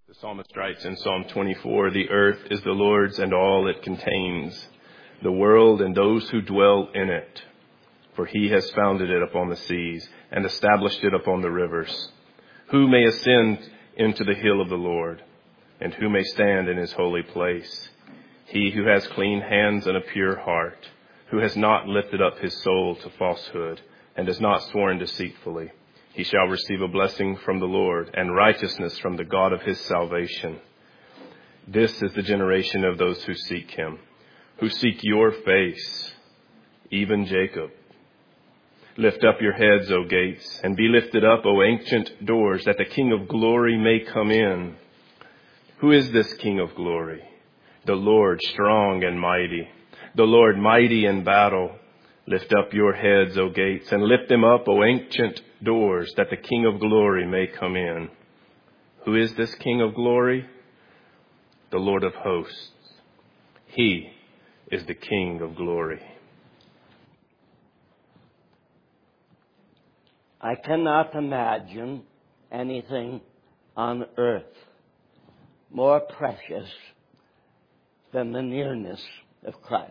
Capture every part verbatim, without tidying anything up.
The psalmist writes in Psalm twenty-four, "The earth is the Lord's and all it contains, the world and those who dwell in it. For he has founded it upon the seas and established it upon the rivers. Who may ascend into the hill of the Lord, and who may stand in his holy place? He who has clean hands and a pure heart, who has not lifted up his soul to falsehood and has not sworn deceitfully. He shall receive a blessing from the Lord and righteousness from the God of his salvation. This is the generation of those who seek him, who seek your face, even Jacob. Lift up your heads, O gates, and be lifted up, O ancient doors, that the King of glory may come in. Who is this King of glory? The Lord strong and mighty, the Lord mighty in battle. Lift up your heads, O gates, and lift them up, O ancient doors, that the King of glory may come in. Who is this King of glory? The Lord of hosts. He is the King of glory." I cannot imagine anything on earth more precious than the nearness of Christ.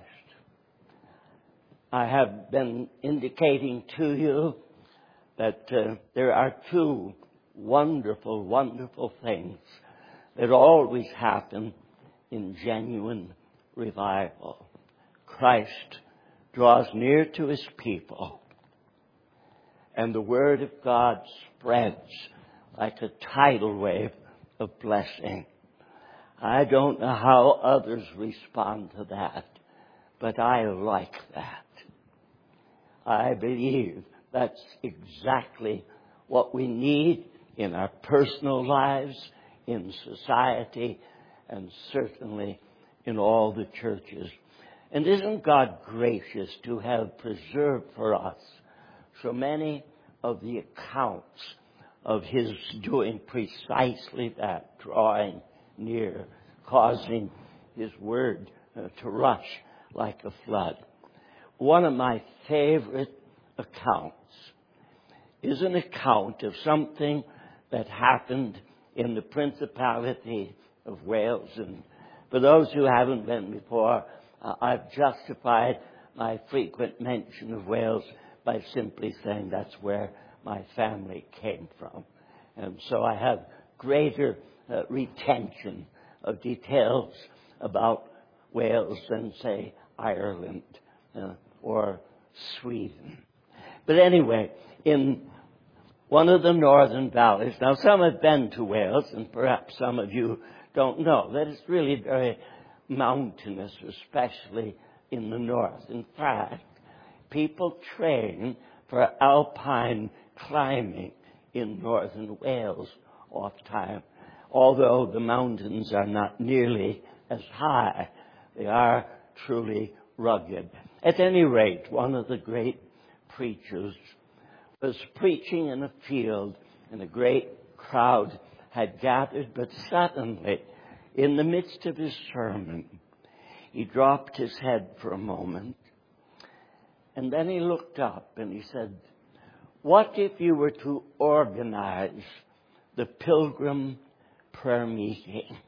I have been indicating to you that uh, there are two wonderful, wonderful things that always happen in genuine revival. Christ draws near to his people, and the Word of God spreads like a tidal wave of blessing. I don't know how others respond to that, but I like that. I believe that's exactly what we need in our personal lives, in society, and certainly in all the churches. And isn't God gracious to have preserved for us so many of the accounts of his doing precisely that, drawing near, causing his word uh, to rush like a flood. One of my favorite accounts is an account of something that happened in the Principality of Wales. And for those who haven't been before, uh, I've justified my frequent mention of Wales by simply saying that's where my family came from. And so I have greater uh, retention of details about Wales than, say, Ireland uh, or Sweden. But anyway, in one of the northern valleys, now some have been to Wales, and perhaps some of you don't know that it's really very mountainous, especially in the north. In fact, people train for alpine climbing in northern Wales oft time, although the mountains are not nearly as high. They are truly rugged. At any rate, one of the great preachers was preaching in a field, and a great crowd had gathered, but suddenly, in the midst of his sermon, he dropped his head for a moment, and then he looked up and he said, "What if you were to organize the Pilgrim Prayer Meeting?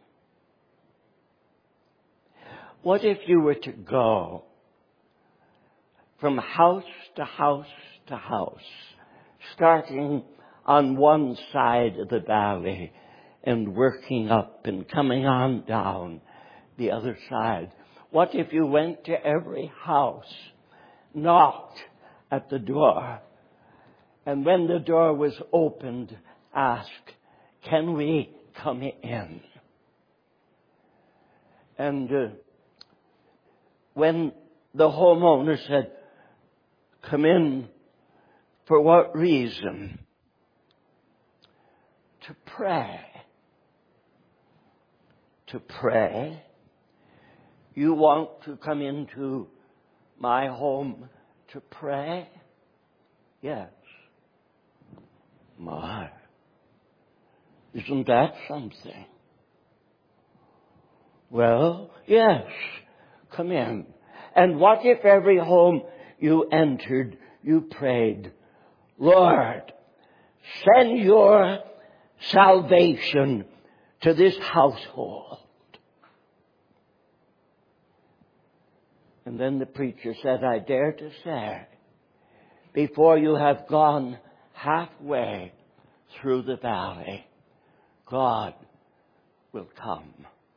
What if you were to go from house to house to house, starting on one side of the valley and working up and coming on down the other side? What if you went to every house, knocked at the door, and when the door was opened, asked, 'Can we come in?' And uh, when the homeowner said, 'Come in,' for what reason? To pray. To pray? You want to come into my home to pray? Yes. My, isn't that something? Well, yes, come in. And what if every home you entered, you prayed, 'Lord, send your salvation to this household. And then the preacher said, I dare to say, before you have gone halfway through the valley, God will come.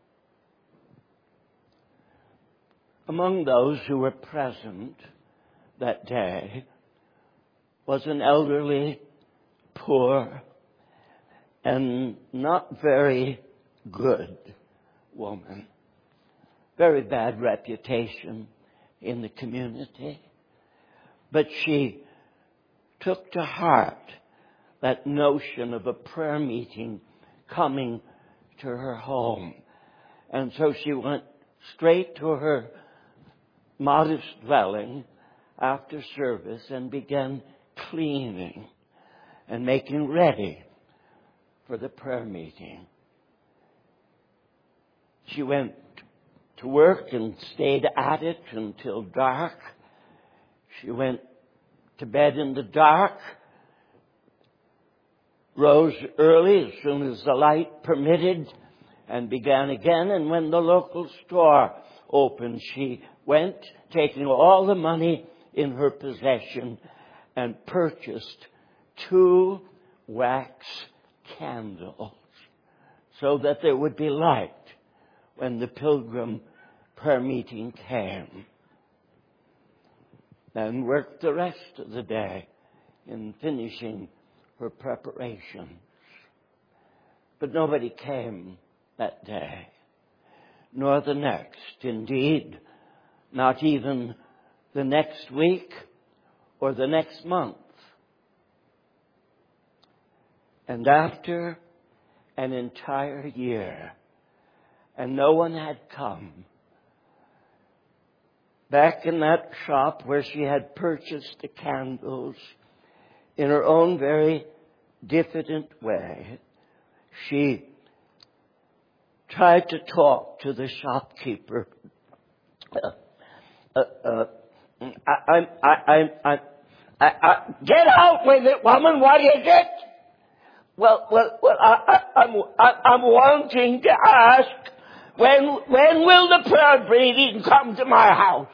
Among those who were present that day was an elderly, poor, and not very good woman. Very bad reputation in the community. But she took to heart that notion of a prayer meeting coming to her home. And so she went straight to her modest dwelling after service and began cleaning and making ready for the prayer meeting. She went to work and stayed at it until dark. She went to bed in the dark, rose early as soon as the light permitted, and began again. And when the local store opened, she went, taking all the money in her possession, and purchased two wax candles so that there would be light when the pilgrim prayer meeting came. Then worked the rest of the day in finishing her preparations. But nobody came that day, nor the next. Indeed, not even the next week or the next month. And after an entire year, and no one had come, back in that shop where she had purchased the candles, in her own very diffident way, she tried to talk to the shopkeeper. Uh, uh, uh, I, I, I, I, I, I, get out with it, woman! What is it? Well, well, well. I, I, I'm, I, I'm wanting to ask, when, when will the prayer meeting come to my house?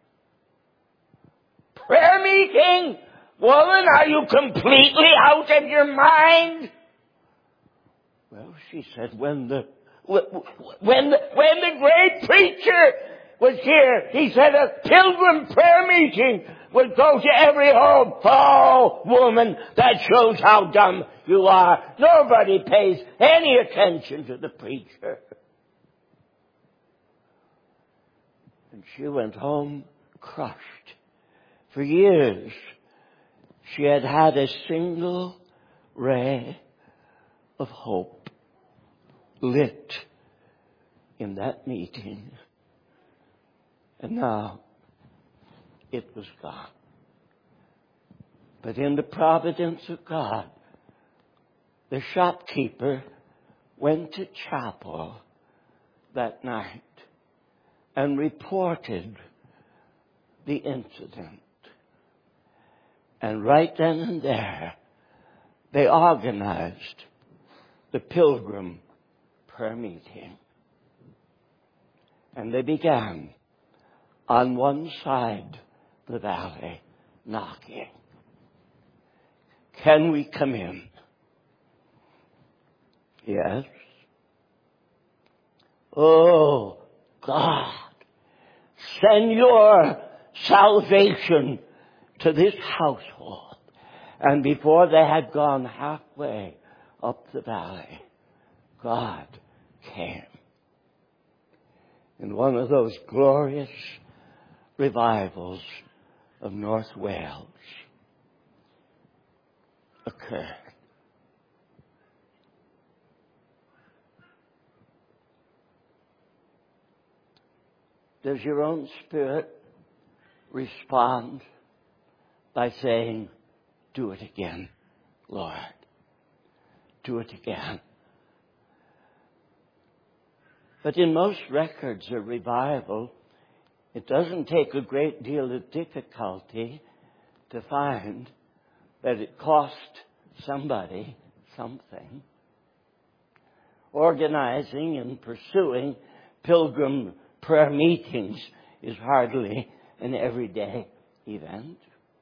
Prayer meeting? Woman, are you completely out of your mind? Well, she said, when the when the when the great preacher was here, he said a pilgrim prayer meeting would go to every home. Oh, woman, that shows how dumb you are. Nobody pays any attention to the preacher. And she went home crushed. For years, she had had a single ray of hope lit in that meeting. And now it was gone. But in the providence of God, the shopkeeper went to chapel that night and reported the incident. And right then and there, they organized the pilgrim prayer meeting. And they began on one side of the valley knocking. Can we come in? Yes. Oh, God, send your salvation to this household. And before they had gone halfway up the valley, God came. In one of those glorious revivals of North Wales occurred. Does your own spirit respond by saying, do it again, Lord. Do it again. But in most records of revival, it doesn't take a great deal of difficulty to find that it cost somebody something. organizing and pursuing pilgrim prayer meetings is hardly an everyday event.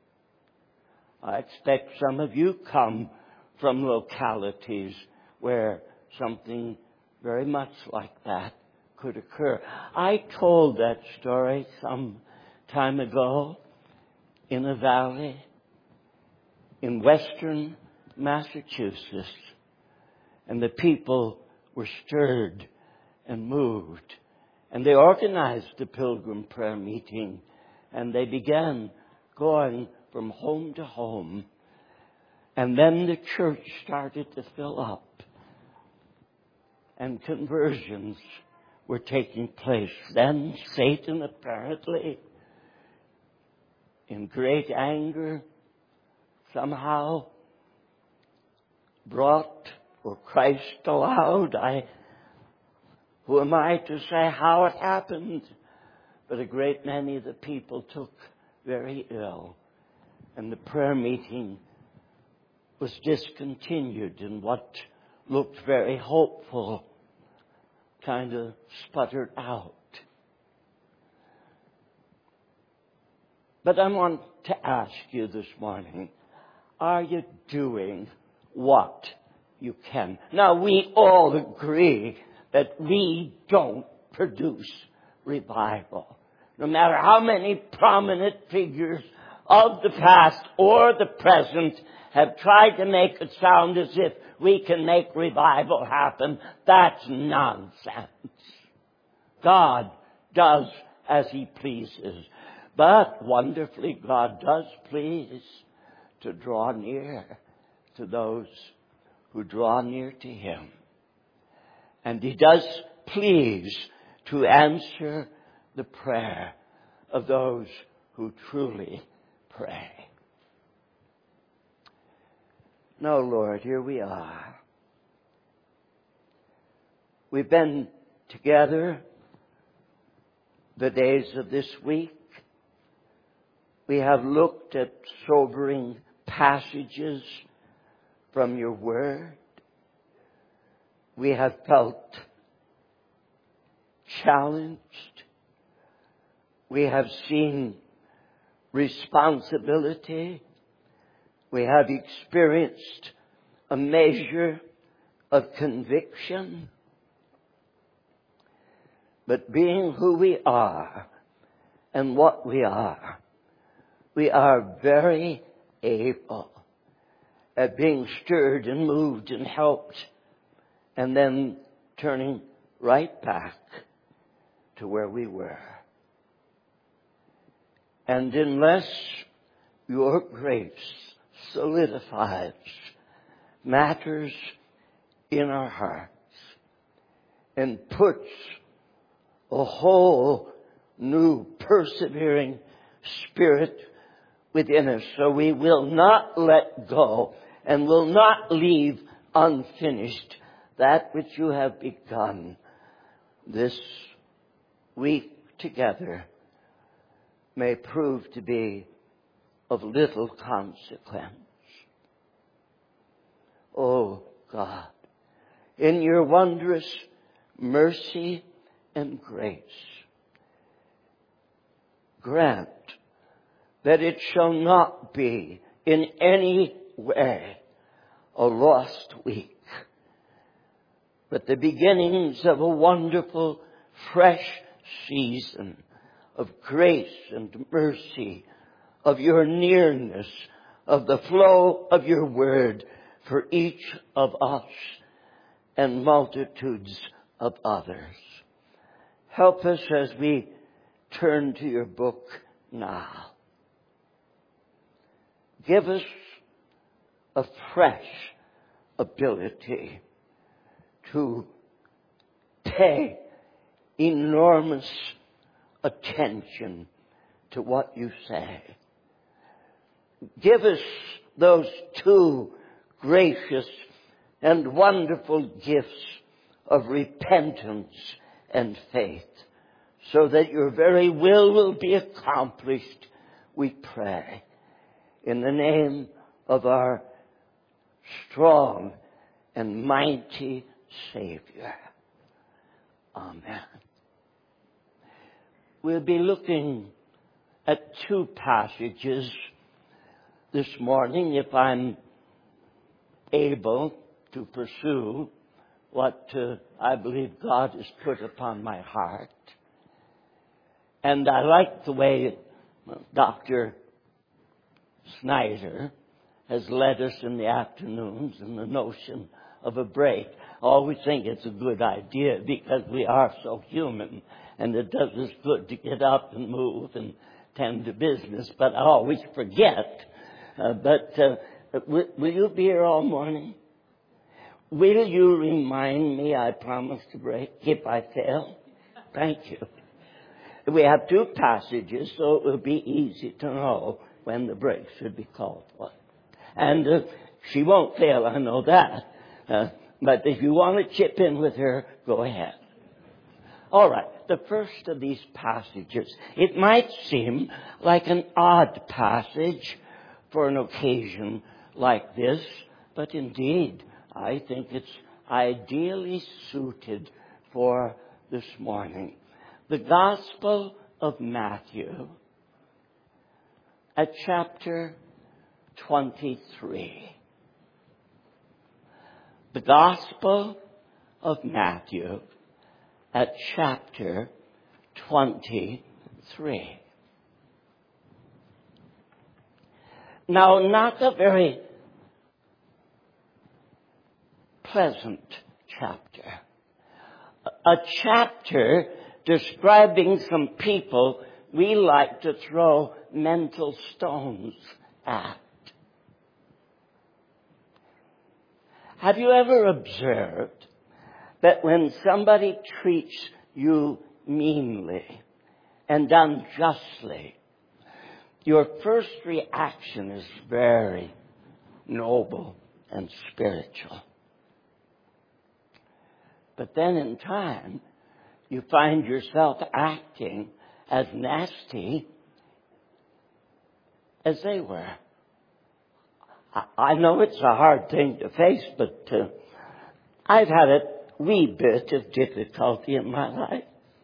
I expect some of you come from localities where something very much like that could occur. I told that story some time ago in a valley in western Massachusetts, and the people were stirred and moved, and they organized a pilgrim prayer meeting, and they began going from home to home, and then the church started to fill up, and conversions were taking place. Then Satan, apparently in great anger, somehow brought, or Christ allowed, I, who am I to say how it happened? But a great many of the people took very ill, and the prayer meeting was discontinued, and what looked very hopeful kind of sputtered out. But I want to ask you this morning, are you doing what you can? Now, we all agree that we don't produce revival. No matter how many prominent figures of the past or the present have tried to make it sound as if we can make revival happen, that's nonsense. God does as He pleases. But wonderfully, God does please to draw near to those who draw near to Him. And He does please to answer the prayer of those who truly pray. No, Lord, here we are. We've been together the days of this week. We have looked at sobering passages from your word. We have felt challenged. We have seen responsibility. We have experienced a measure of conviction. But being who we are and what we are, we are very able at being stirred and moved and helped, and then turning right back to where we were. And unless your grace solidifies matters in our hearts and puts a whole new persevering spirit within us, so we will not let go and will not leave unfinished that which you have begun this week together, may prove to be of little consequence. Oh God, in your wondrous mercy and grace, grant that it shall not be in any way a lost week, but the beginnings of a wonderful, fresh season of grace and mercy, of your nearness, of the flow of your word for each of us and multitudes of others. Help us as we turn to your book now. Give us a fresh ability to pay enormous attention to what you say. Give us those two gracious and wonderful gifts of repentance and faith, so that your very will will be accomplished, we pray. In the name of our strong and mighty Savior. Amen. We'll be looking at two passages this morning, if I'm able to pursue what uh, I believe God has put upon my heart. And I like the way Doctor Snyder has led us in the afternoons and the notion of a break. I always think it's a good idea because we are so human, and it does us good to get up and move and tend to business, but I always forget. Uh, but uh, will, will you be here all morning? Will you remind me I promised to break if I fail? Thank you. We have two passages, so it will be easy to know when the break should be called for. And uh, she won't fail, I know that. Uh, but if you want to chip in with her, go ahead. All right, the first of these passages. It might seem like an odd passage for an occasion like this, but indeed, I think it's ideally suited for this morning. The Gospel of Matthew at chapter twenty-three. The Gospel of Matthew at chapter twenty-three. Now, not a very pleasant chapter. A chapter describing some people we like to throw mental stones at. Have you ever observed that when somebody treats you meanly and unjustly, your first reaction is very noble and spiritual? But then in time, you find yourself acting as nasty as they were. I know it's a hard thing to face, but uh, I've had a wee bit of difficulty in my life.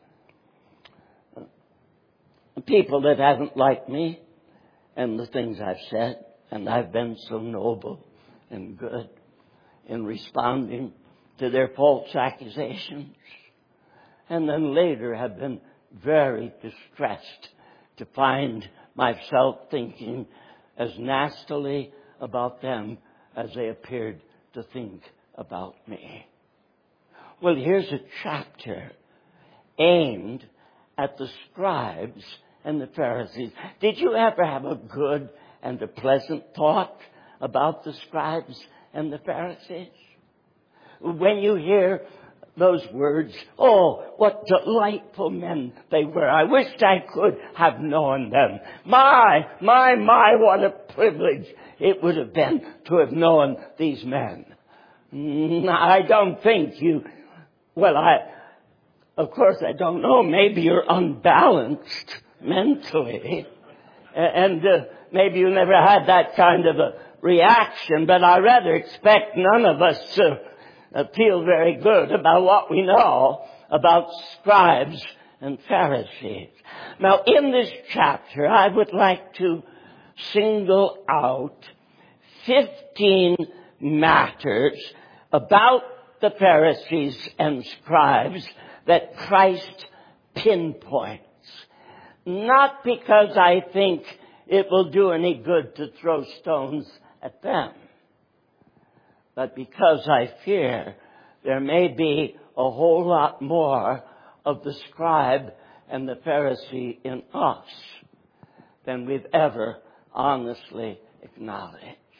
Uh, people that haven't liked me and the things I've said, and I've been so noble and good in responding to their false accusations, and then later have been very distressed to find myself thinking as nastily about them as they appeared to think about me. Well, here's a chapter aimed at the scribes and the Pharisees. Did you ever have a good and a pleasant thought about the scribes and the Pharisees? When you hear those words, oh, what delightful men they were. I wished I could have known them. My, my, my, what a privilege it would have been to have known these men. I don't think you, well, I, of course I don't know, maybe you're unbalanced mentally. And uh, maybe you never had that kind of a reaction, but I rather expect none of us uh, feel very good about what we know about scribes and Pharisees. Now, in this chapter, I would like to single out fifteen matters about the Pharisees and scribes that Christ pinpoints. Not because I think it will do any good to throw stones at them, but because I fear there may be a whole lot more of the scribe and the Pharisee in us than we've ever honestly acknowledged.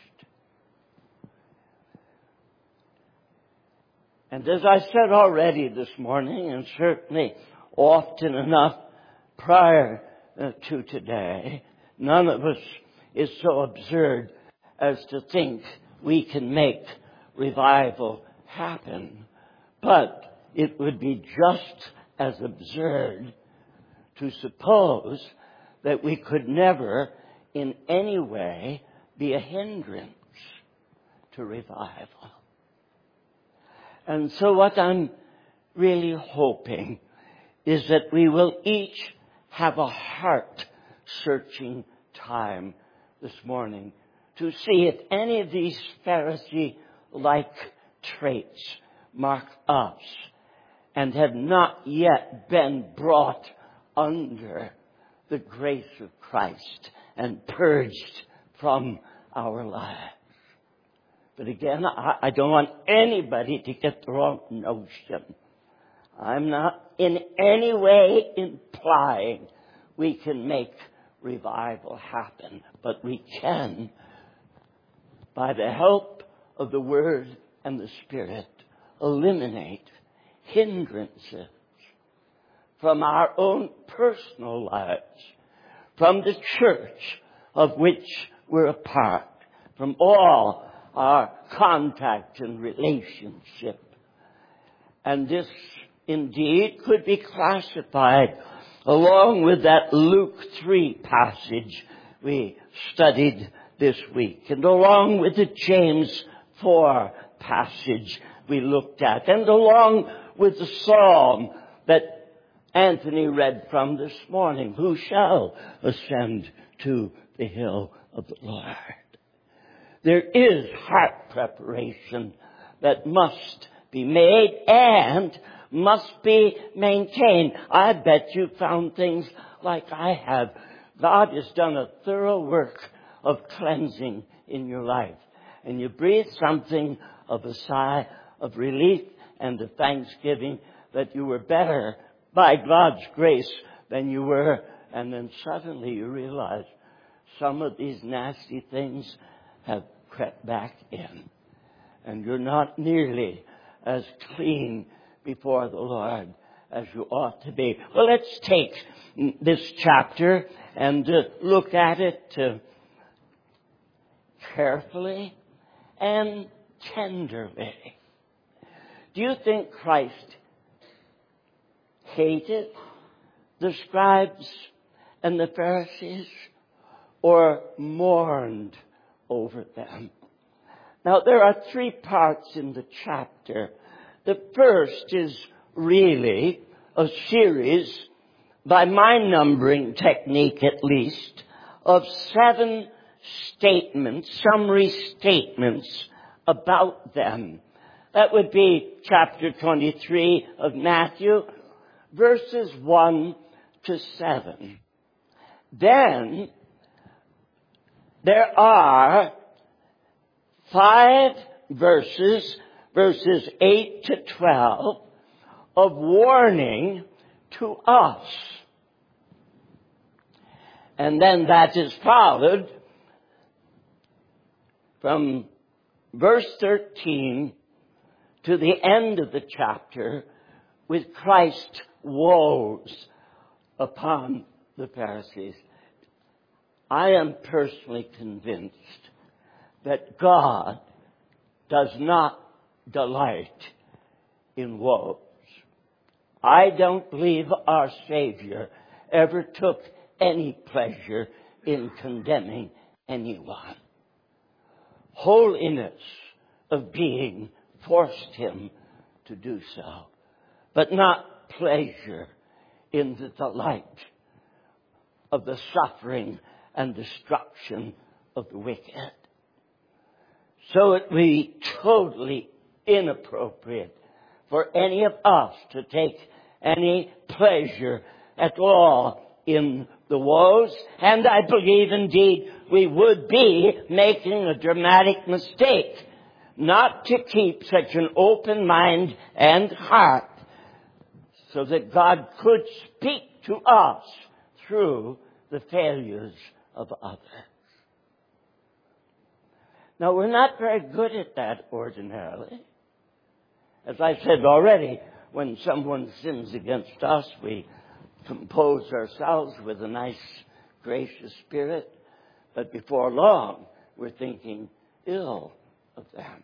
And as I said already this morning, and certainly often enough prior uh, to today, none of us is so absurd as to think we can make revival happen. But it would be just as absurd to suppose that we could never in any way be a hindrance to revival. And so what I'm really hoping is that we will each have a heart-searching time this morning to see if any of these Pharisee-like traits mark us and have not yet been brought under the grace of Christ and purged from our lives. But again, I, I don't want anybody to get the wrong notion. I'm not in any way implying we can make revival happen, but we can, by the help of the Word and the Spirit, eliminate hindrances from our own personal lives, from the church of which we're a part, from all our contact and relationship. And this indeed could be classified along with that Luke three passage we studied this week, and along with the James four passage we looked at, and along with the psalm that Anthony read from this morning, who shall ascend to the hill of the Lord? There is heart preparation that must be made and must be maintained. I bet you found things like I have. God has done a thorough work of cleansing in your life. And you breathe something of a sigh of relief and of thanksgiving that you were better by God's grace than you were. And then suddenly you realize some of these nasty things have crept back in. And you're not nearly as clean before the Lord as you ought to be. Well, let's take this chapter and uh, look at it uh, carefully and tenderly. Do you think Christ hated the scribes and the Pharisees or mourned over them? Now, there are three parts in the chapter. The first is really a series, by my numbering technique at least, of seven statements, summary statements about them. That would be chapter twenty-three of Matthew, verses one to seven. Then there are five verses, verses eight to twelve, of warning to us. And then that is followed from verse thirteen to the end of the chapter with Christ's woes upon the Pharisees. I am personally convinced that God does not delight in woes. I don't believe our Savior ever took any pleasure in condemning anyone. Holiness of being forced him to do so, but not pleasure in the delight of the suffering and destruction of the wicked. So it would be totally inappropriate for any of us to take any pleasure at all in the woes, and I believe indeed we would be making a dramatic mistake not to keep such an open mind and heart so that God could speak to us through the failures of others. Now, we're not very good at that ordinarily. As I said already, when someone sins against us, we compose ourselves with a nice, gracious spirit. But before long, we're thinking ill of them.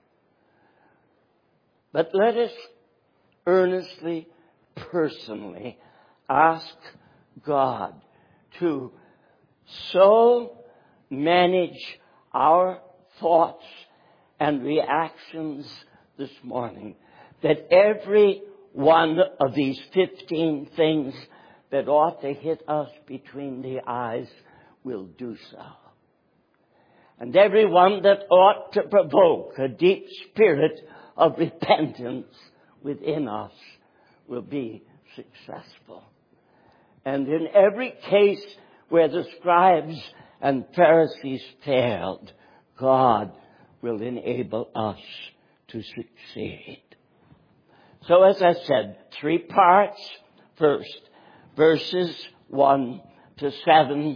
But let us earnestly, personally ask God to so manage our thoughts and reactions this morning that every one of these fifteen things that ought to hit us between the eyes will do so. And every one that ought to provoke a deep spirit of repentance within us will be successful. And in every case where the scribes and Pharisees failed, God will enable us to succeed. So as I said, three parts. First, verses one to seven,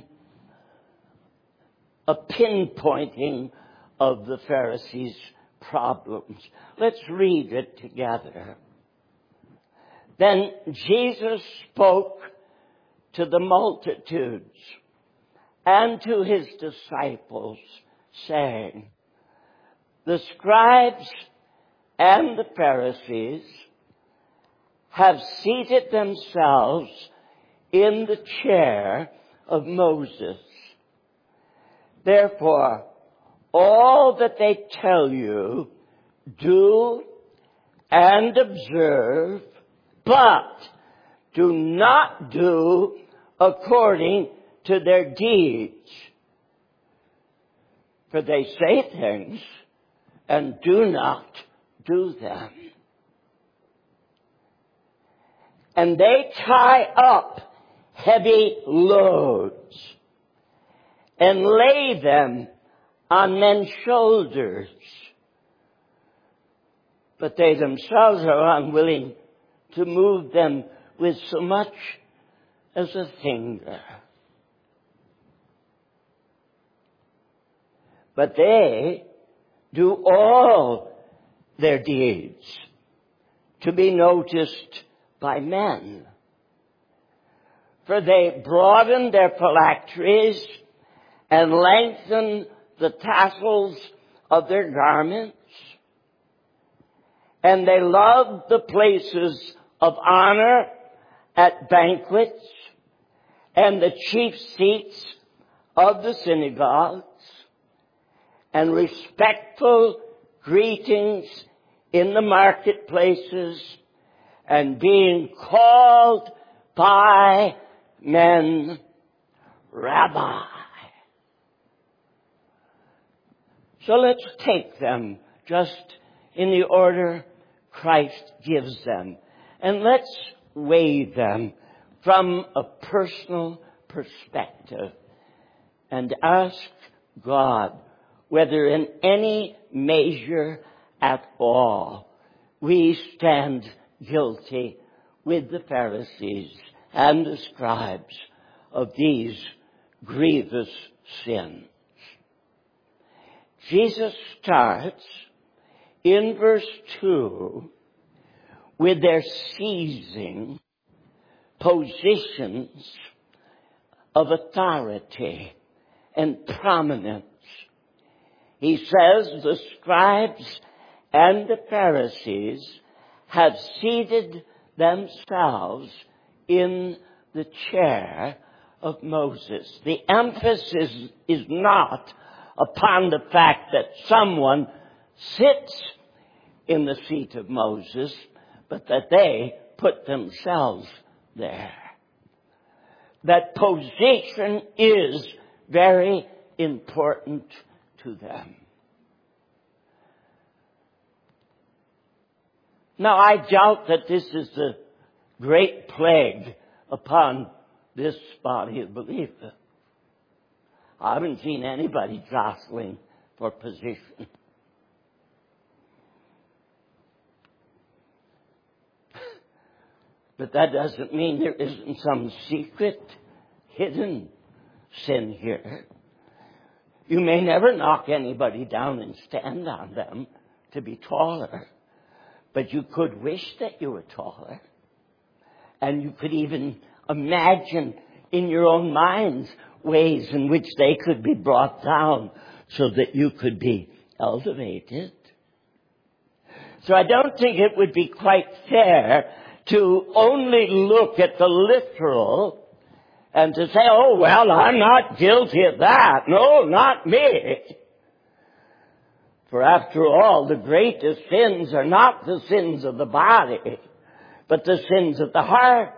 a pinpointing of the Pharisees' problems. Let's read it together. Then Jesus spoke to the multitudes and to his disciples, saying, the scribes and the Pharisees have seated themselves in the chair of Moses. Therefore, all that they tell you, do and observe, but do not do according to their deeds. For they say things and do not do them. And they tie up heavy loads and lay them on men's shoulders, but they themselves are unwilling to move them with so much as a finger. But they do all their deeds to be noticed by men. For they broaden their phylacteries and lengthen the tassels of their garments. And they love the places of honor at banquets and the chief seats of the synagogues and respectful greetings in the marketplaces and being called by men Rabbi. So let's take them just in the order Christ gives them, and let's weigh them from a personal perspective and ask God whether in any measure at all we stand guilty with the Pharisees and the scribes of these grievous sins. Jesus starts in verse two with their seizing positions of authority and prominence. He says the scribes and the Pharisees have seated themselves in the chair of Moses. The emphasis is not upon the fact that someone sits in the seat of Moses, but that they put themselves there. That position is very important to them. Now, I doubt that this is the great plague upon this body of believers. I haven't seen anybody jostling for position. But that doesn't mean there isn't some secret, hidden sin here. You may never knock anybody down and stand on them to be taller, but you could wish that you were taller. And you could even imagine in your own minds ways in which they could be brought down so that you could be elevated. So I don't think it would be quite fair to only look at the literal and to say, oh, well, I'm not guilty of that. No, not me. For after all, the greatest sins are not the sins of the body, but the sins of the heart.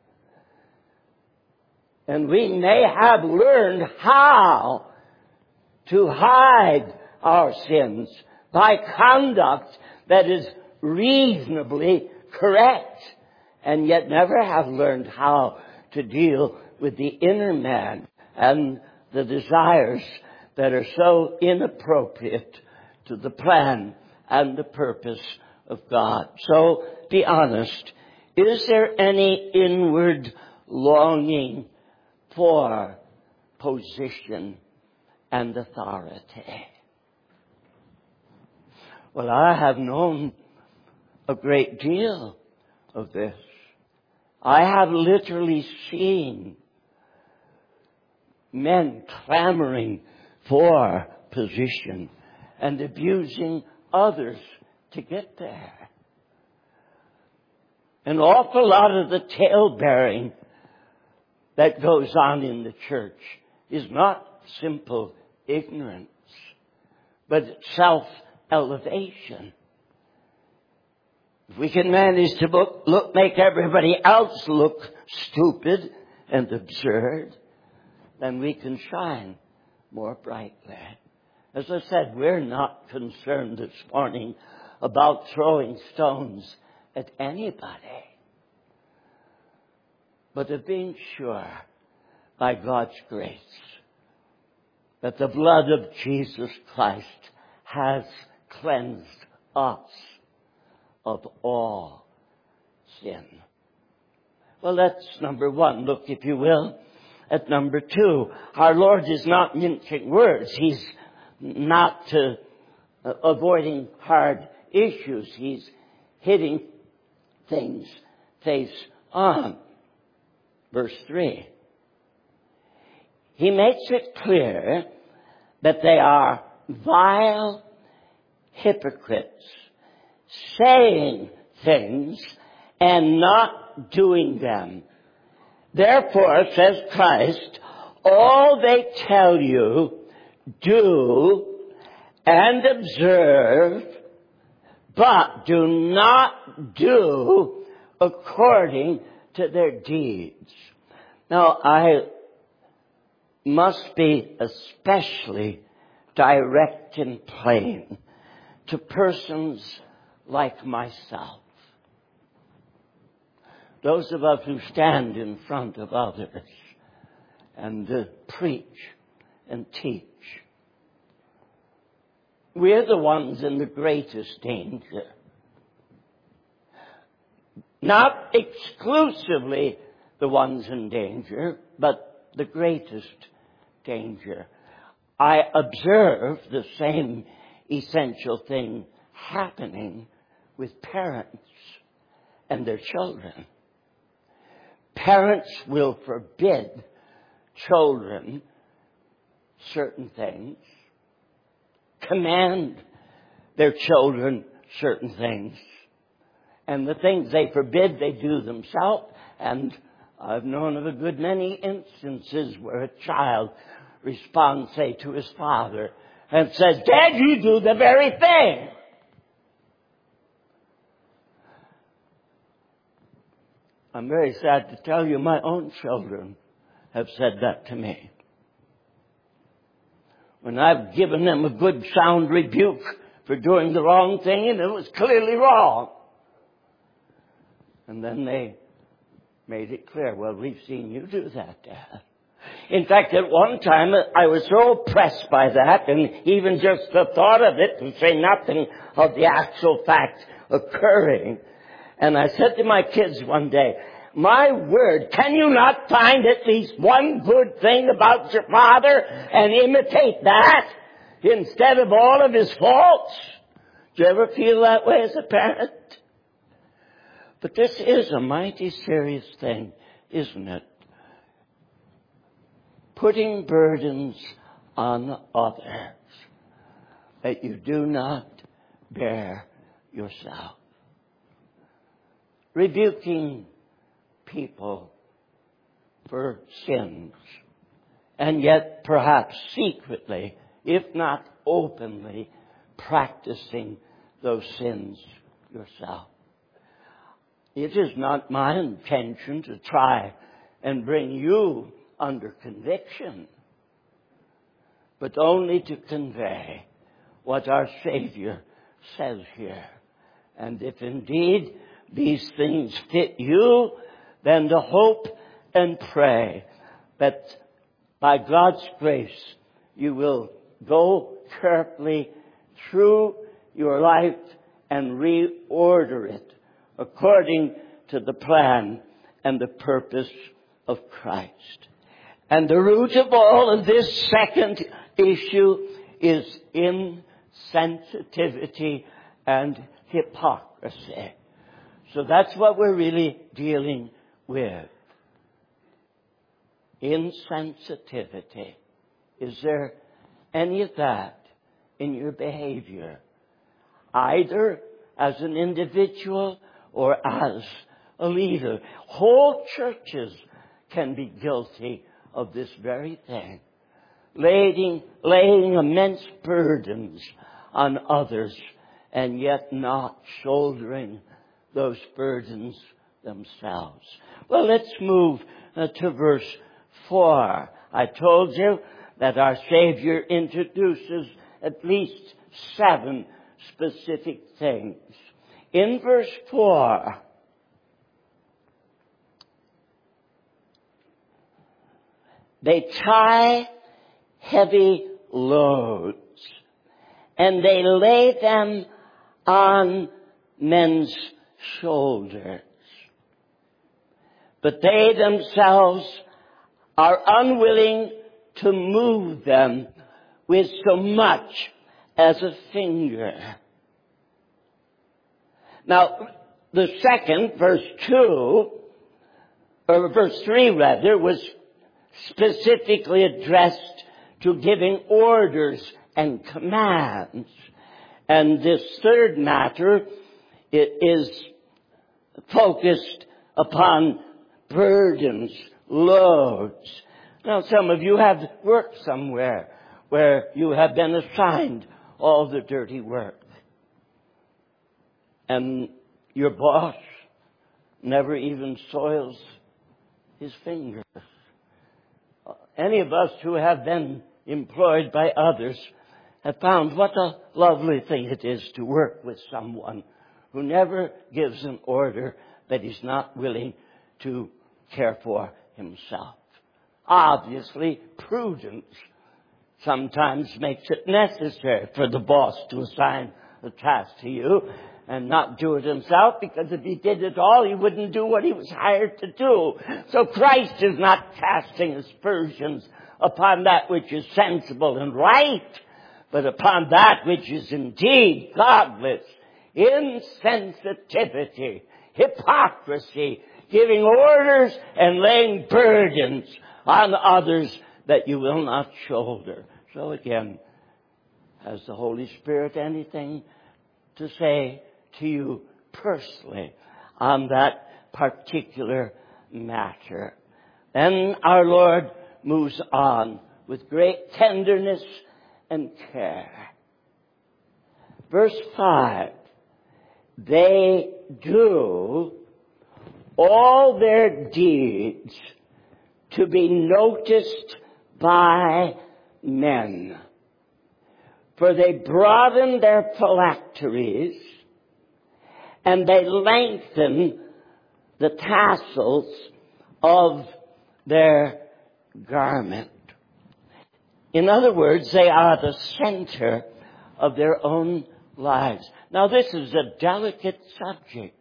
And we may have learned how to hide our sins by conduct that is reasonably correct, and yet never have learned how to deal with the inner man and the desires that are so inappropriate to the plan and the purpose of God. So, be honest. Is there any inward longing for position and authority? Well, I have known a great deal of this. I have literally seen men clamoring for position and abusing others to get there. An awful lot of the tale-bearing that goes on in the church is not simple ignorance, but self-elevation. If we can manage to look, look, make everybody else look stupid and absurd, then we can shine more brightly. As I said, we're not concerned this morning about throwing stones at anybody, but of being sure by God's grace that the blood of Jesus Christ has cleansed us of all sin. Well, that's number one. Look, if you will, at number two. Our Lord is not mincing words. He's not uh, avoiding hard issues. He's hitting things face on. Verse three. He makes it clear that they are vile hypocrites, saying things and not doing them. Therefore, says Christ, all they tell you, do and observe, but do not do according to their deeds. Now, I must be especially direct and plain to persons like myself. Those of us who stand in front of others and uh, preach and teach. We're the ones in the greatest danger. Not exclusively the ones in danger, but the greatest danger. I observe the same essential thing happening with parents and their children. Parents will forbid children certain things, command their children certain things, and the things they forbid they do themselves. And I've known of a good many instances where a child responds, say, to his father and says, "Dad, you do the very thing." I'm very sad to tell you my own children have said that to me. When I've given them a good sound rebuke for doing the wrong thing, and it was clearly wrong. And then they made it clear, "Well, we've seen you do that, Dad." In fact, at one time, I was so oppressed by that, and even just the thought of it, to say nothing of the actual fact occurring. And I said to my kids one day, "My word, can you not find at least one good thing about your father and imitate that instead of all of his faults?" Do you ever feel that way as a parent? But this is a mighty serious thing, isn't it? Putting burdens on others that you do not bear yourself. Rebuking people for sins, and yet perhaps secretly, if not openly, practicing those sins yourself. It is not my intention to try and bring you under conviction, but only to convey what our Savior says here. And if indeed these things fit you, then to hope and pray that by God's grace you will go carefully through your life and reorder it according to the plan and the purpose of Christ. And the root of all of this second issue is insensitivity and hypocrisy. So that's what we're really dealing with. Insensitivity. Is there any of that in your behavior? Either as an individual or as a leader. Whole churches can be guilty of this very thing. Laying, laying immense burdens on others and yet not shouldering those burdens themselves. Well, let's move uh, to verse four. I told you that our Savior introduces at least seven specific things. In verse four, they tie heavy loads and they lay them on men's shoulders. But they themselves are unwilling to move them with so much as a finger. Now, the second, verse two, or verse three rather, was specifically addressed to giving orders and commands. And this third matter, it is focused upon burdens, loads. Now, some of you have worked somewhere where you have been assigned all the dirty work. And your boss never even soils his fingers. Any of us who have been employed by others have found what a lovely thing it is to work with someone who never gives an order that he's not willing to care for himself. Obviously, prudence sometimes makes it necessary for the boss to assign a task to you and not do it himself, because if he did it all, he wouldn't do what he was hired to do. So Christ is not casting aspersions upon that which is sensible and right, but upon that which is indeed godless. Insensitivity, hypocrisy, giving orders and laying burdens on others that you will not shoulder. So again, has the Holy Spirit anything to say to you personally on that particular matter? Then our Lord moves on with great tenderness and care. Verse five, they do all their deeds to be noticed by men. For they broaden their phylacteries and they lengthen the tassels of their garment. In other words, they are the center of their own lives. Now, this is a delicate subject.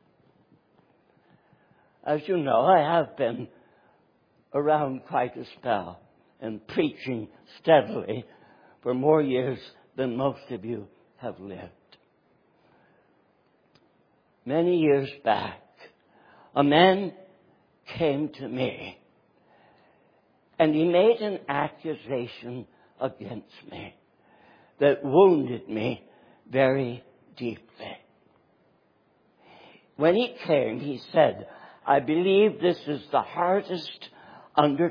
As you know, I have been around quite a spell and preaching steadily for more years than most of you have lived. Many years back, a man came to me and he made an accusation against me that wounded me very deeply. When he came, he said, I believe this is the hardest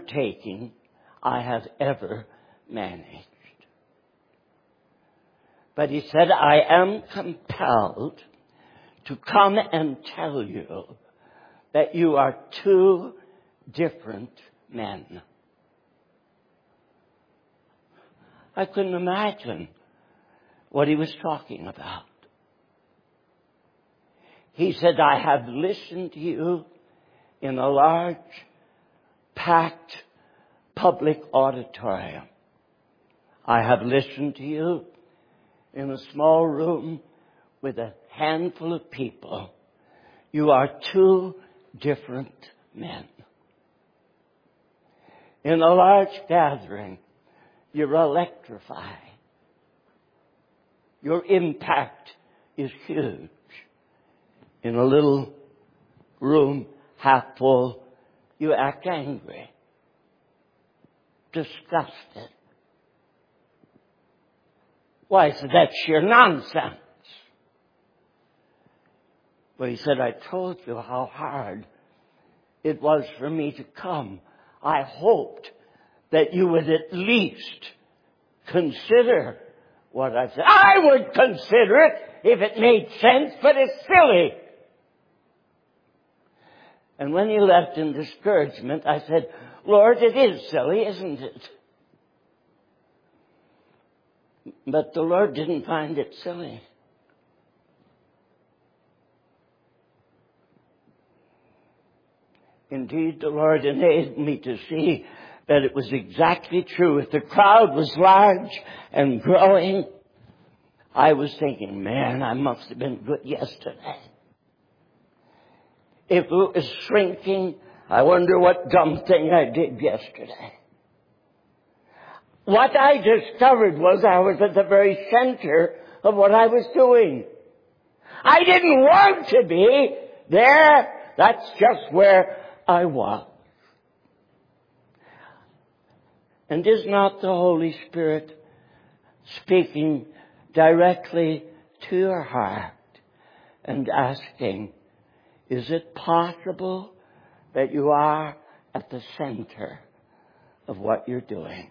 undertaking I have ever managed. But he said, I am compelled to come and tell you that you are two different men. I couldn't imagine what he was talking about. He said, I have listened to you in a large, packed, public auditorium. I have listened to you in a small room with a handful of people. You are two different men. In a large gathering, you're electrifying. Your impact is huge. In a little room, half full, you act angry, disgusted. Why? So that's sheer nonsense. But he said, I told you how hard it was for me to come. I hoped that you would at least consider what I said. I would consider it if it made sense, but it's silly. And when he left in discouragement, I said, Lord, it is silly, isn't it? But the Lord didn't find it silly. Indeed, the Lord enabled me to see that it was exactly true. If the crowd was large and growing, I was thinking, man, I must have been good yesterday. If it was shrinking, I wonder what dumb thing I did yesterday. What I discovered was I was at the very center of what I was doing. I didn't want to be there. That's just where I was. And is not the Holy Spirit speaking directly to your heart and asking, is it possible that you are at the center of what you're doing?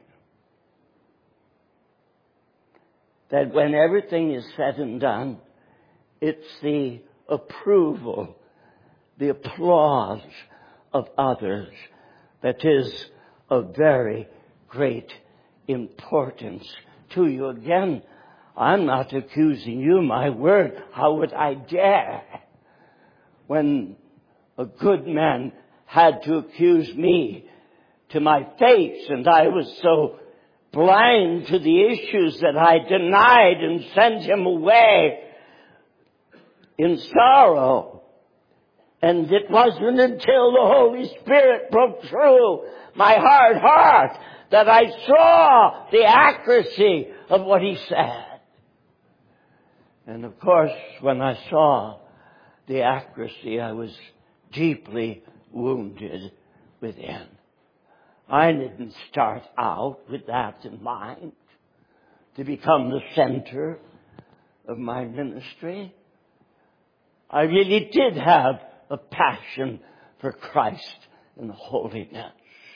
That when everything is said and done, it's the approval, the applause of others that is of very great importance to you. Again, I'm not accusing you, my word. How would I dare? When a good man had to accuse me to my face, and I was so blind to the issues that I denied and sent him away in sorrow. And it wasn't until the Holy Spirit broke through my hard heart that I saw the accuracy of what he said. And of course, when I saw the accuracy, I was deeply wounded within. I didn't start out with that in mind, to become the center of my ministry. I really did have a passion for Christ and holiness.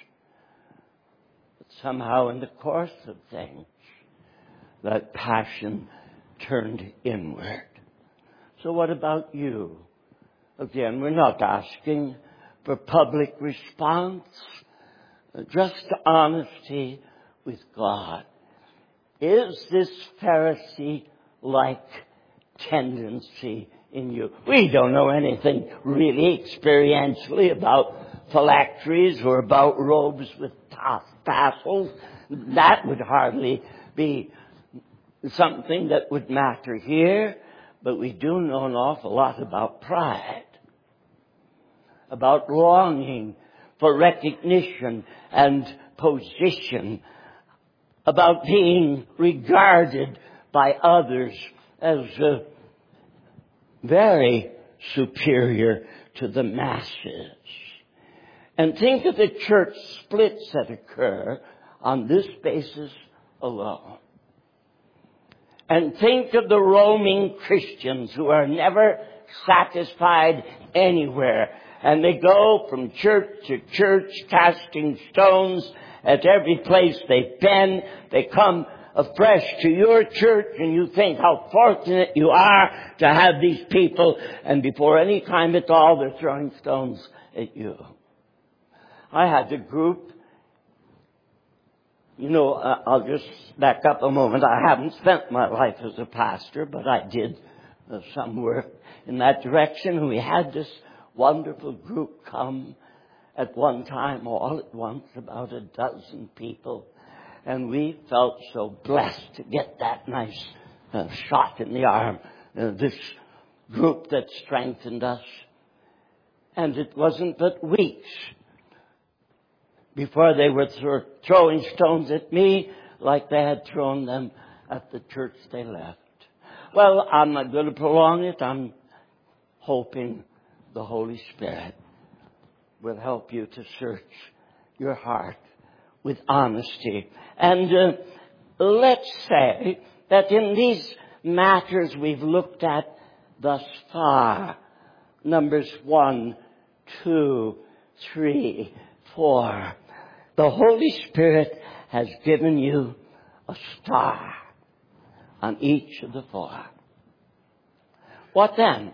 But somehow in the course of things, that passion turned inward. So what about you? Again, we're not asking for public response, just honesty with God. Is this Pharisee-like tendency in you? We don't know anything really experientially about phylacteries or about robes with tassels. That would hardly be something that would matter here. But we do know an awful lot about pride, about longing for recognition and position, about being regarded by others as uh, very superior to the masses. And think of the church splits that occur on this basis alone. And think of the roaming Christians who are never satisfied anywhere. And they go from church to church, casting stones at every place they've been. They come afresh to your church and you think how fortunate you are to have these people, and before any time at all they're throwing stones at you. I had a group, you know, uh, I'll just back up a moment. I haven't spent my life as a pastor, but I did uh, some work in that direction. We had this wonderful group come at one time, all at once, about a dozen people. And we felt so blessed to get that nice uh, shot in the arm, uh, this group that strengthened us. And it wasn't but weeks before they were th- throwing stones at me like they had thrown them at the church they left. Well, I'm not going to prolong it. I'm hoping the Holy Spirit will help you to search your heart with honesty. And uh, let's say that in these matters we've looked at thus far, Numbers one, two, three, four, the Holy Spirit has given you a star on each of the four. What then?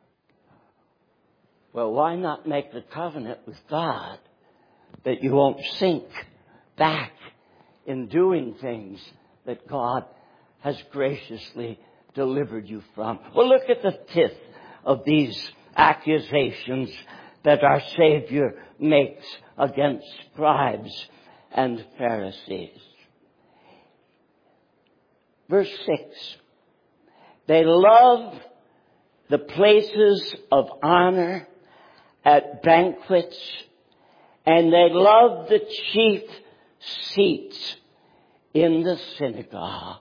Well, why not make the covenant with God that you won't sink back in doing things that God has graciously delivered you from? Well, look at the fifth of these accusations that our Savior makes against scribes and Pharisees. Verse six. They love the places of honor at banquets, and they love the chief seats in the synagogue.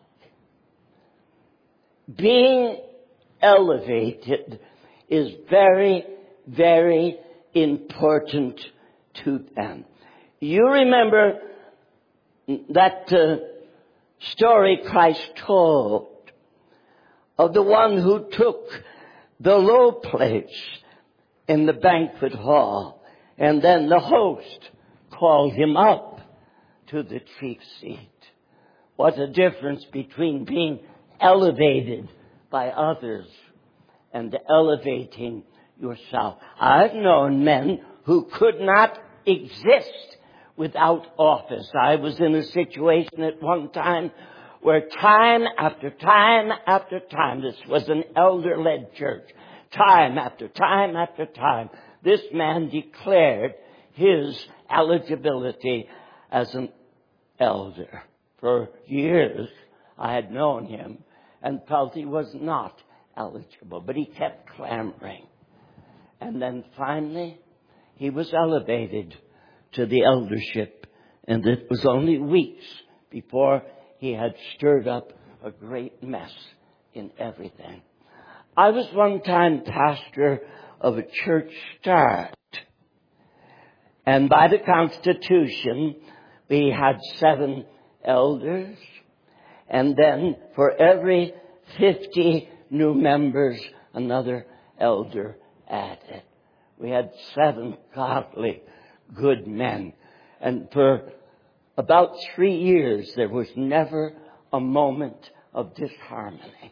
Being elevated is very, very important to them. You remember that uh, story Christ told of the one who took the low place in the banquet hall, and then the host called him up to the chief seat. What a difference between being elevated by others and elevating yourself. I've known men who could not exist without office. I was in a situation at one time where time after time after time, this was an elder-led church, time after time after time, this man declared his eligibility as an elder. For years, I had known him and felt he was not eligible, but he kept clamoring. And then finally, he was elevated to the eldership, and it was only weeks before he had stirred up a great mess in everything. I was one time pastor of a church start, and by the Constitution, we had seven elders, and then for every fifty new members, another elder added. We had seven godly, good men. And for about three years, there was never a moment of disharmony.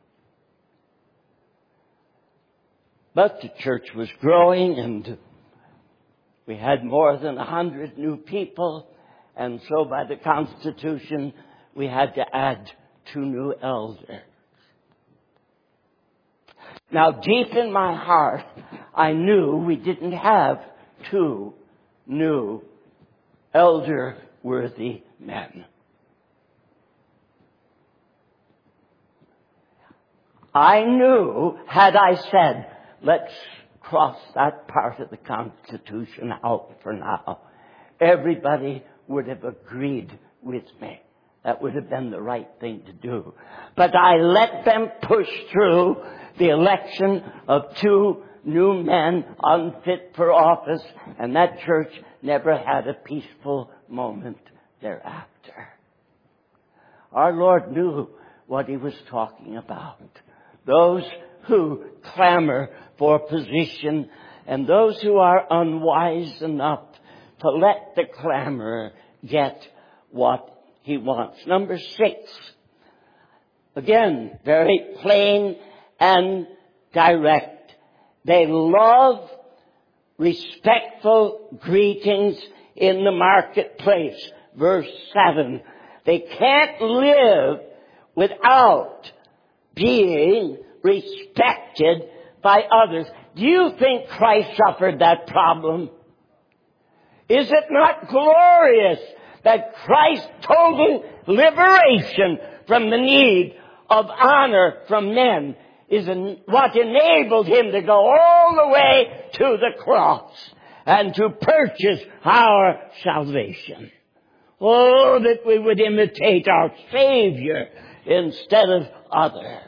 But the church was growing, and we had more than a hundred new people. And so by the Constitution, we had to add two new elders. Now, deep in my heart, I knew we didn't have two new elder-worthy men. I knew, had I said, let's cross that part of the Constitution out for now, everybody would have agreed with me. That would have been the right thing to do. But I let them push through the election of two new men unfit for office, and that church never had a peaceful moment thereafter. Our Lord knew what He was talking about. Those who clamor for position, and those who are unwise enough to let the clamorer get what he wants. Number six. Again, very plain and direct. They love respectful greetings in the marketplace. Verse seven. They can't live without being respected by others. Do you think Christ suffered that problem? Is it not glorious that Christ's total liberation from the need of honor from men is what enabled him to go all the way to the cross and to purchase our salvation? Oh, that we would imitate our Savior instead of other.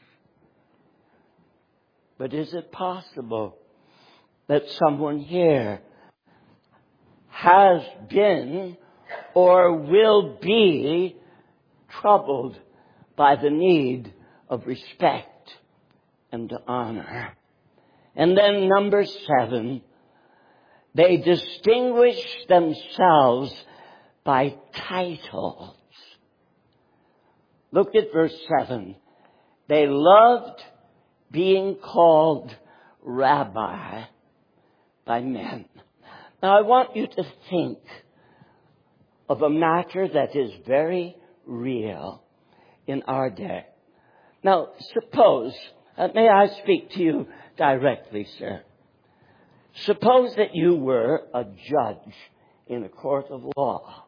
But is it possible that someone here has been or will be troubled by the need of respect and honor? And then number seven, they distinguish themselves by titles. Look at verse seven. They loved being called rabbi by men. Now I want you to think of a matter that is very real in our day. Now suppose, uh, may I speak to you directly, sir? Suppose that you were a judge in a court of law,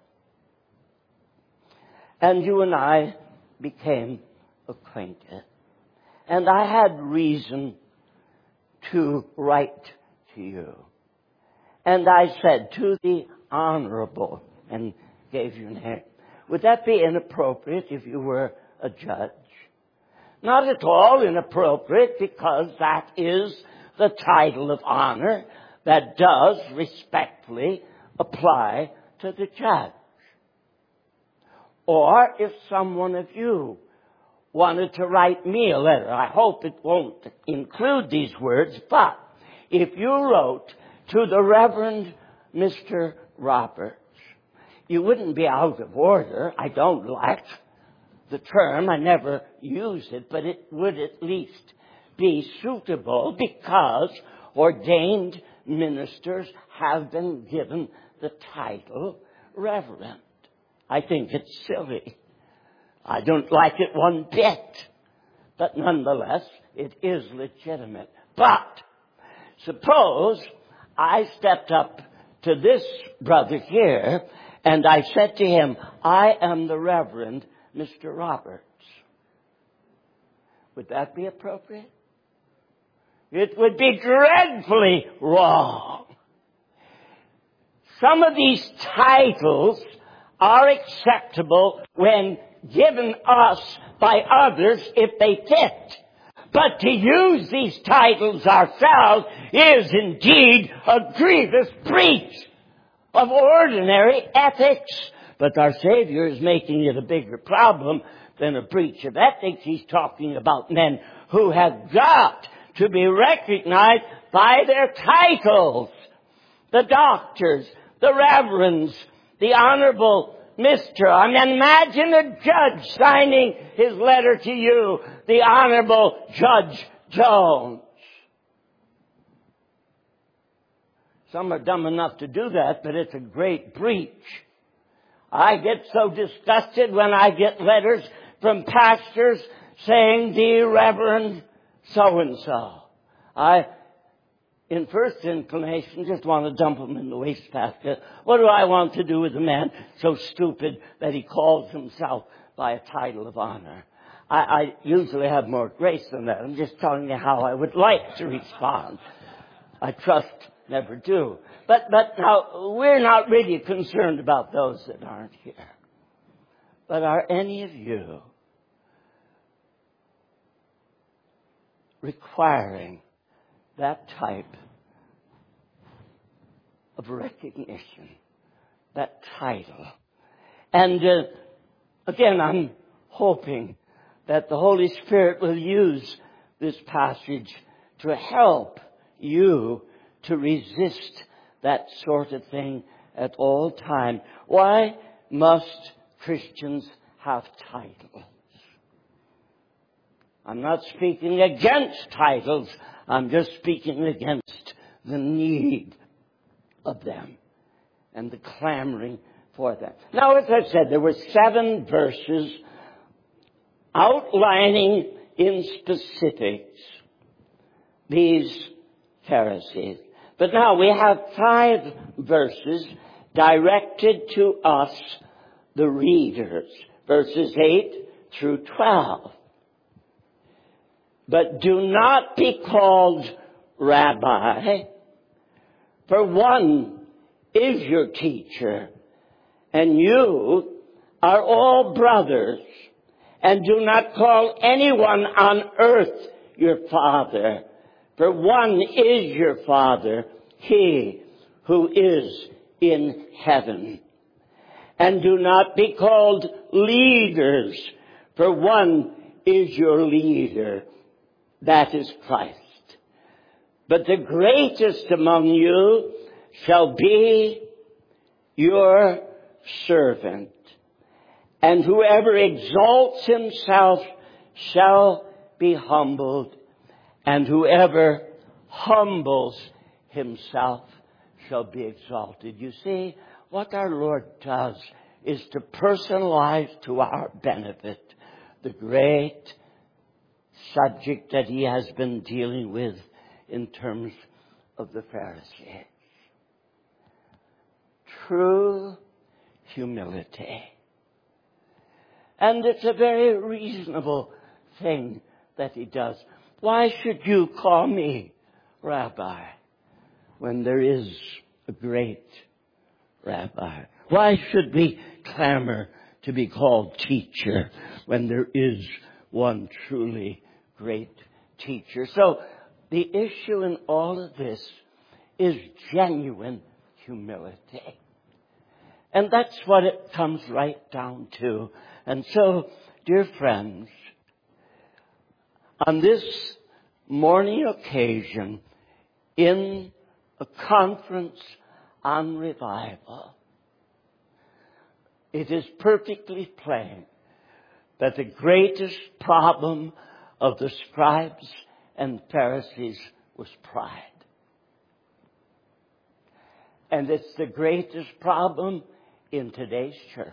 and you and I became acquainted. And I had reason to write to you. And I said, to the honorable, and gave your name. Would that be inappropriate if you were a judge? Not at all inappropriate, because that is the title of honor that does respectfully apply to the judge. Or if someone of you wanted to write me a letter, I hope it won't include these words, but if you wrote to the Reverend Mister Roberts, you wouldn't be out of order. I don't like the term. I never use it, but it would at least be suitable because ordained ministers have been given the title Reverend. I think it's silly. I don't like it one bit. But nonetheless, it is legitimate. But suppose I stepped up to this brother here and I said to him, I am the Reverend Mister Roberts. Would that be appropriate? It would be dreadfully wrong. Some of these titles are acceptable when given us by others if they fit. But to use these titles ourselves is indeed a grievous breach of ordinary ethics. But our Savior is making it a bigger problem than a breach of ethics. He's talking about men who have got to be recognized by their titles. The doctors, the reverends, the honorable Mister I mean, imagine a judge signing his letter to you, the Honorable Judge Jones. Some are dumb enough to do that, but it's a great breach. I get so disgusted when I get letters from pastors saying, the Reverend so-and-so. I, in first inclination, just want to dump him in the wastebasket. What do I want to do with a man so stupid that he calls himself by a title of honor? I, I usually have more grace than that. I'm just telling you how I would like to respond. I trust never do. But, but now, we're not really concerned about those that aren't here. But are any of you requiring that type of recognition, that title? And uh, again, I'm hoping that the Holy Spirit will use this passage to help you to resist that sort of thing at all time. Why must Christians have titles. I'm not speaking against titles. I'm just speaking against the need of them and the clamoring for them. Now, as I said, there were seven verses outlining in specifics these Pharisees. But now we have five verses directed to us, the readers, verses eight through twelve. But do not be called Rabbi, for one is your teacher, and you are all brothers. And do not call anyone on earth your father, for one is your Father, he who is in heaven. And do not be called leaders, for one is your leader, that is Christ. But the greatest among you shall be your servant. And whoever exalts himself shall be humbled, and whoever humbles himself shall be exalted. You see, what our Lord does is to personalize to our benefit the great subject that he has been dealing with in terms of the Pharisees. True humility. And it's a very reasonable thing that he does. Why should you call me Rabbi when there is a great Rabbi? Why should we clamor to be called teacher when there is one truly great teacher? So the issue in all of this is genuine humility. And that's what it comes right down to. And so, dear friends, on this morning occasion, in a conference on revival, it is perfectly plain that the greatest problem of the scribes and Pharisees was pride. And it's the greatest problem in today's church.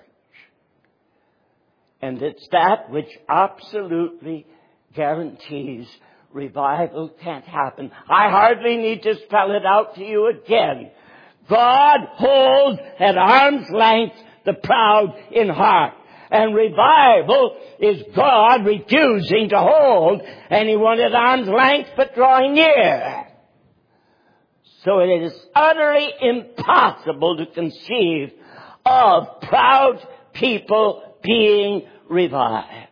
And it's that which absolutely guarantees revival can't happen. I hardly need to spell it out to you again. God holds at arm's length the proud in heart. And revival is God refusing to hold anyone at arm's length but drawing near. So it is utterly impossible to conceive of proud people being revived.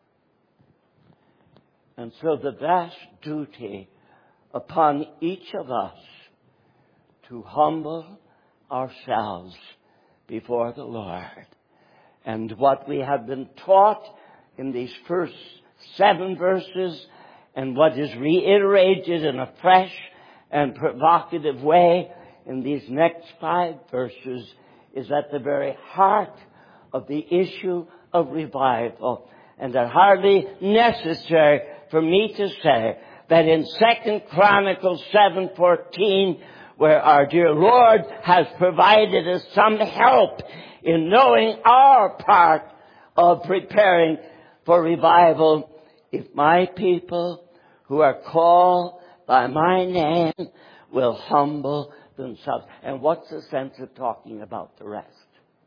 And so the vast duty upon each of us to humble ourselves before the Lord. And what we have been taught in these first seven verses, and what is reiterated in a fresh and provocative way in these next five verses, is at the very heart of the issue of revival. And it's hardly necessary for me to say that in Second Chronicles seven fourteen, where our dear Lord has provided us some help in knowing our part of preparing for revival, if my people who are called by my name will humble themselves. And what's the sense of talking about the rest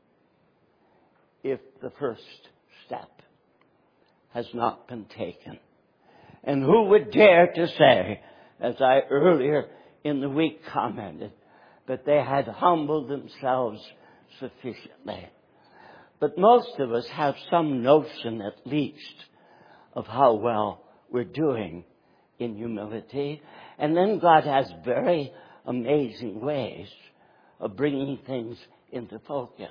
if the first step has not been taken? And who would dare to say, as I earlier in the week commented, that they had humbled themselves sufficiently? But most of us have some notion, at least, of how well we're doing in humility. And then God has very amazing ways of bringing things into focus.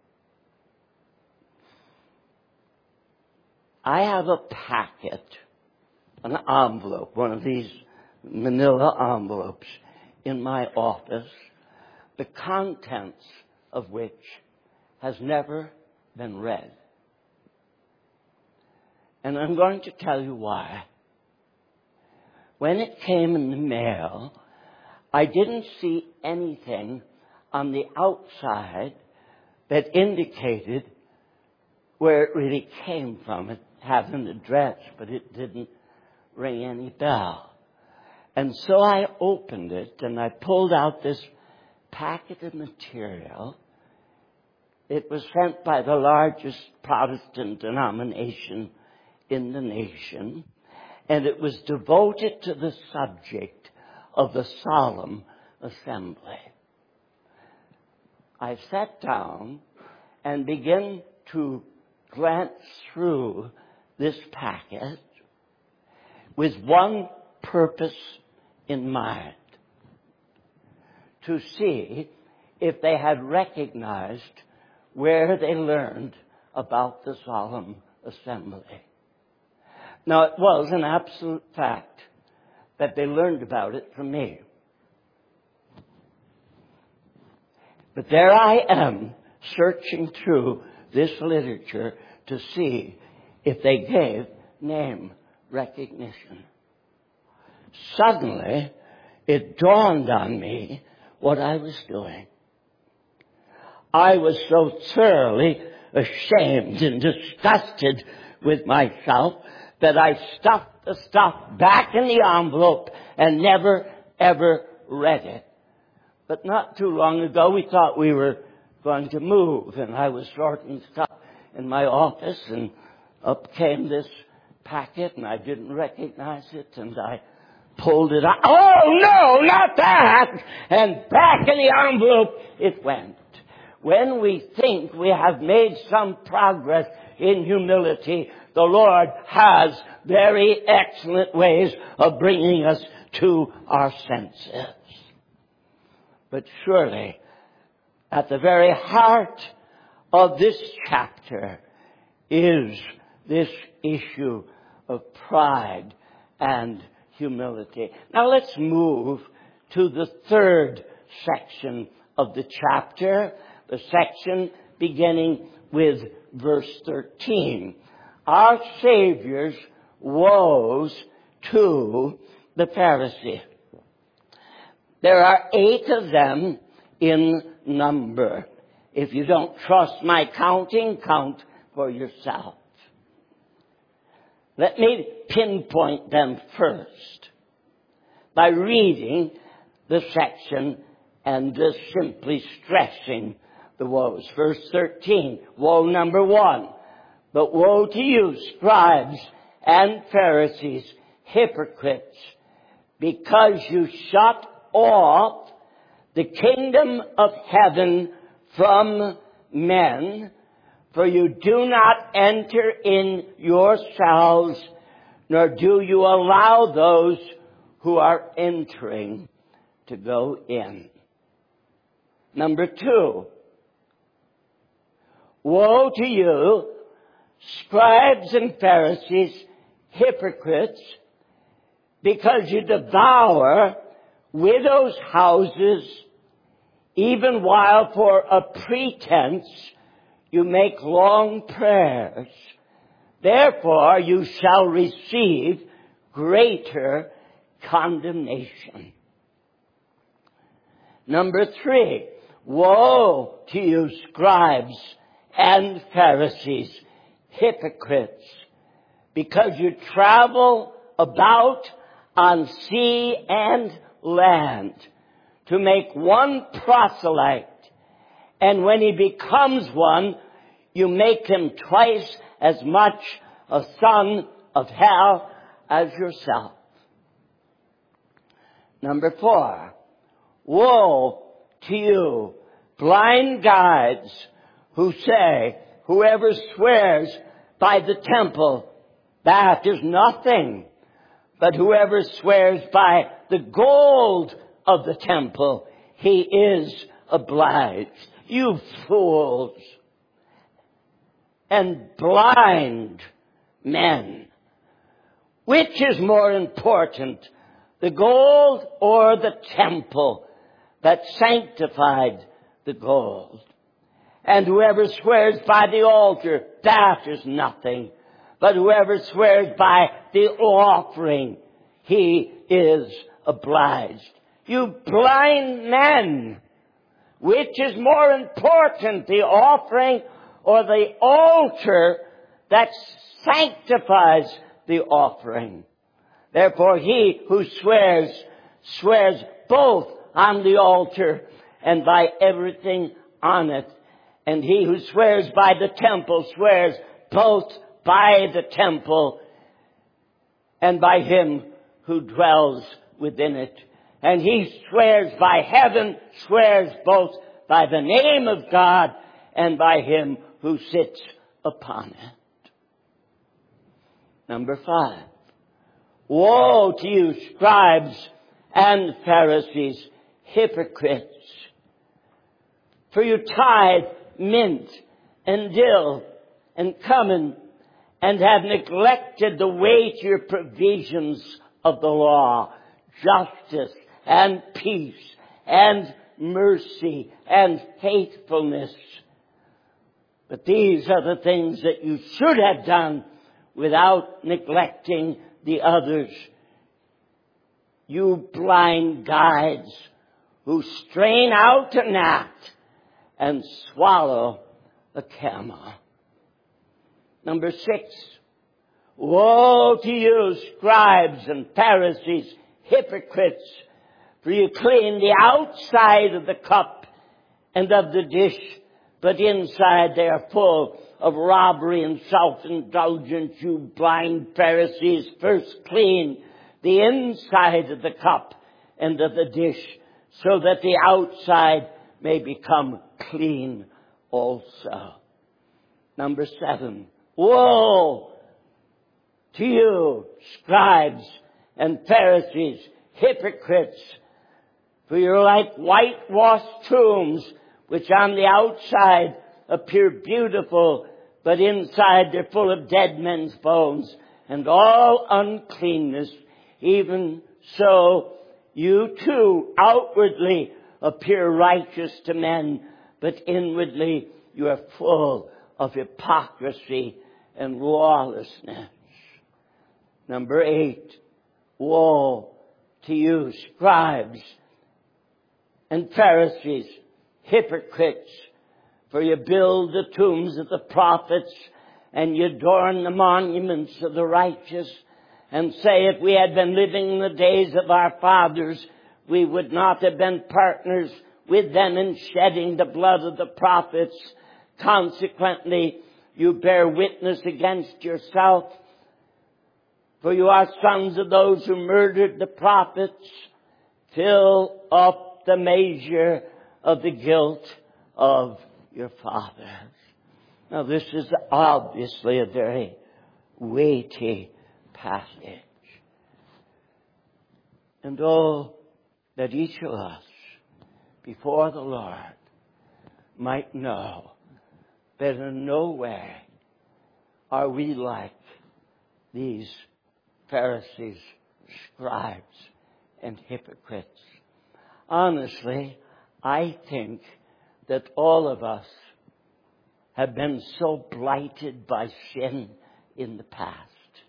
I have a packet, an envelope, one of these manila envelopes in my office, the contents of which has never been read. And I'm going to tell you why. When it came in the mail, I didn't see anything on the outside that indicated where it really came from. It had an address, but it didn't ring any bell. And so I opened it and I pulled out this packet of material. It was sent by the largest Protestant denomination in the nation, and it was devoted to the subject of the solemn assembly. I sat down and began to glance through this packet with one purpose in mind: to see if they had recognized where they learned about the solemn assembly. Now, it was an absolute fact that they learned about it from me. But there I am, searching through this literature to see if they gave name recognition. Suddenly, it dawned on me what I was doing. I was so thoroughly ashamed and disgusted with myself that I stuffed the stuff back in the envelope and never, ever read it. But not too long ago, we thought we were going to move, and I was sorting stuff in my office, and up came this packet, and I didn't recognize it, and I pulled it out. Oh, no, not that! And back in the envelope it went. When we think we have made some progress in humility, the Lord has very excellent ways of bringing us to our senses. But surely, at the very heart of this chapter is this issue of pride and humility. Now let's move to the third section of the chapter, the section beginning with verse thirteen. Our Savior's woes to the Pharisee. There are eight of them in number. If you don't trust my counting, count for yourself. Let me pinpoint them first by reading the section and just simply stressing the woes. Verse thirteen, woe number one. But woe to you, scribes and Pharisees, hypocrites, because you shut off the kingdom of heaven from men, for you do not enter in yourselves, nor do you allow those who are entering to go in. Number two, woe to you, scribes and Pharisees, hypocrites, because you devour widows' houses, even while for a pretense you make long prayers. Therefore you shall receive greater condemnation. Number three, woe to you, scribes and Pharisees, hypocrites, because you travel about on sea and land to make one proselyte, and when he becomes one, you make him twice as much a son of hell as yourself. Number four, woe to you, blind guides, who say, whoever swears by the temple, that is nothing. But whoever swears by the gold of the temple, he is obliged. You fools and blind men. Which is more important, the gold or the temple that sanctified the gold? And whoever swears by the altar, that is nothing. But whoever swears by the offering, he is obliged. You blind men! Which is more important, the offering or the altar that sanctifies the offering? Therefore, he who swears, swears both on the altar and by everything on it. And he who swears by the temple swears both by the temple and by him who dwells within it. And he swears by heaven, swears both by the name of God and by him who sits upon it. Number five. Woe to you, scribes and Pharisees, hypocrites! For you tithe mint and dill and cumin, and have neglected the weightier provisions of the law, justice and peace and mercy and faithfulness. But these are the things that you should have done without neglecting the others. You blind guides who strain out a gnat and swallow a camel. Number six. Woe to you, scribes and Pharisees, hypocrites! For you clean the outside of the cup and of the dish, but inside they are full of robbery and self-indulgence. You blind Pharisees, first clean the inside of the cup and of the dish, so that the outside may become clean also. Number seven. Woe to you, scribes and Pharisees, hypocrites! For you're like whitewashed tombs, which on the outside appear beautiful, but inside they're full of dead men's bones and all uncleanness. Even so, you too outwardly appear righteous to men, but inwardly you are full of hypocrisy and lawlessness. Number eight. Woe to you, scribes and Pharisees, hypocrites! For you build the tombs of the prophets, and you adorn the monuments of the righteous, and say, if we had been living in the days of our fathers, we would not have been partners with them in shedding the blood of the prophets. Consequently, you bear witness against yourself, for you are sons of those who murdered the prophets. Fill up the measure of the guilt of your fathers. Now, this is obviously a very weighty passage. And oh, that each of us, before the Lord, might know that in no way are we like these Pharisees, scribes, and hypocrites. Honestly, I think that all of us have been so blighted by sin in the past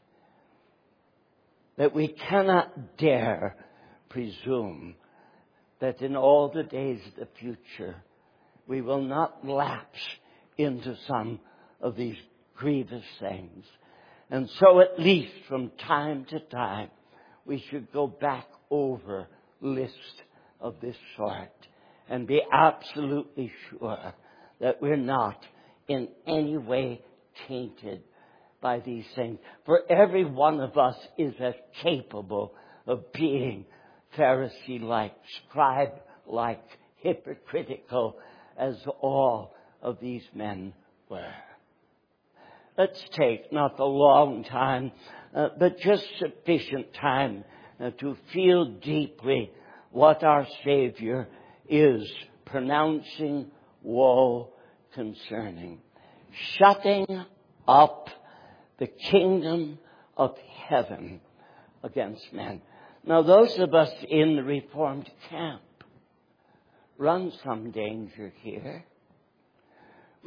that we cannot dare presume that in all the days of the future we will not lapse into some of these grievous things. And so at least from time to time we should go back over lists of this sort and be absolutely sure that we're not in any way tainted by these things. For every one of us is as capable of being Pharisee-like, scribe-like, hypocritical as all of these men were. Let's take not a long time, uh, but just sufficient time uh, to feel deeply what our Savior is pronouncing woe concerning. Shutting up the kingdom of heaven against men. Now, those of us in the Reformed camp run some danger here.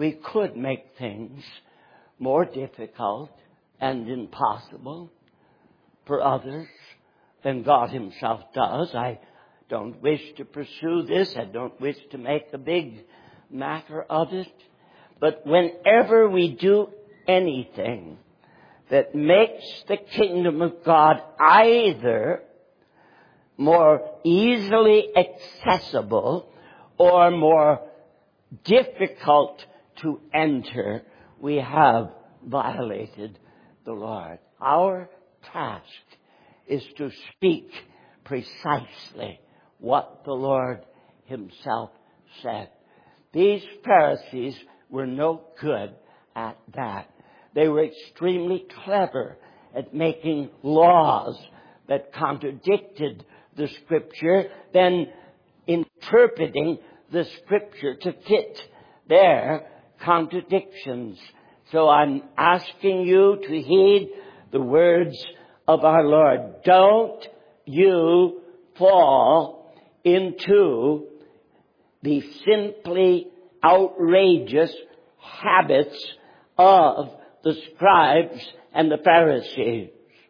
we could make things more difficult and impossible for others than God himself does. I don't wish to pursue this. I don't wish to make a big matter of it. But whenever we do anything that makes the kingdom of God either more easily accessible or more difficult to enter, we have violated the Lord. Our task is to speak precisely what the Lord himself said. These Pharisees were no good at that. They were extremely clever at making laws that contradicted the Scripture, then interpreting the Scripture to fit their contradictions. So I'm asking you to heed the words of our Lord. Don't you fall into the simply outrageous habits of the scribes and the Pharisees.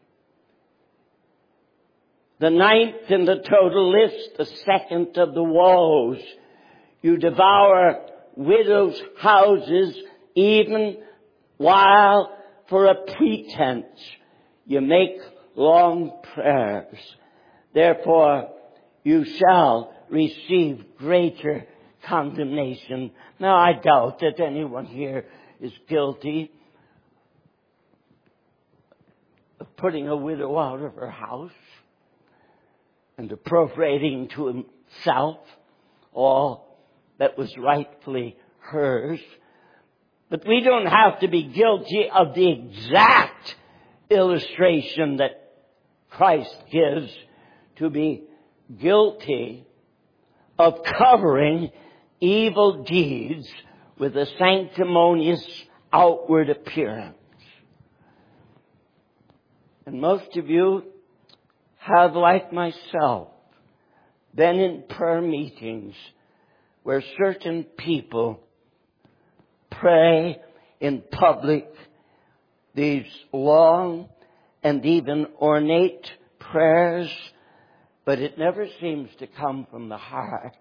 The ninth in the total list, the second of the woes. You devour widows' houses even while for a pretense you make long prayers. Therefore you shall receive greater condemnation. Now I doubt that anyone here is guilty of putting a widow out of her house and appropriating to himself all that was rightfully hers. But we don't have to be guilty of the exact illustration that Christ gives to be guilty of covering evil deeds with a sanctimonious outward appearance. And most of you have, like myself, been in prayer meetings where certain people pray in public these long and even ornate prayers, but it never seems to come from the heart.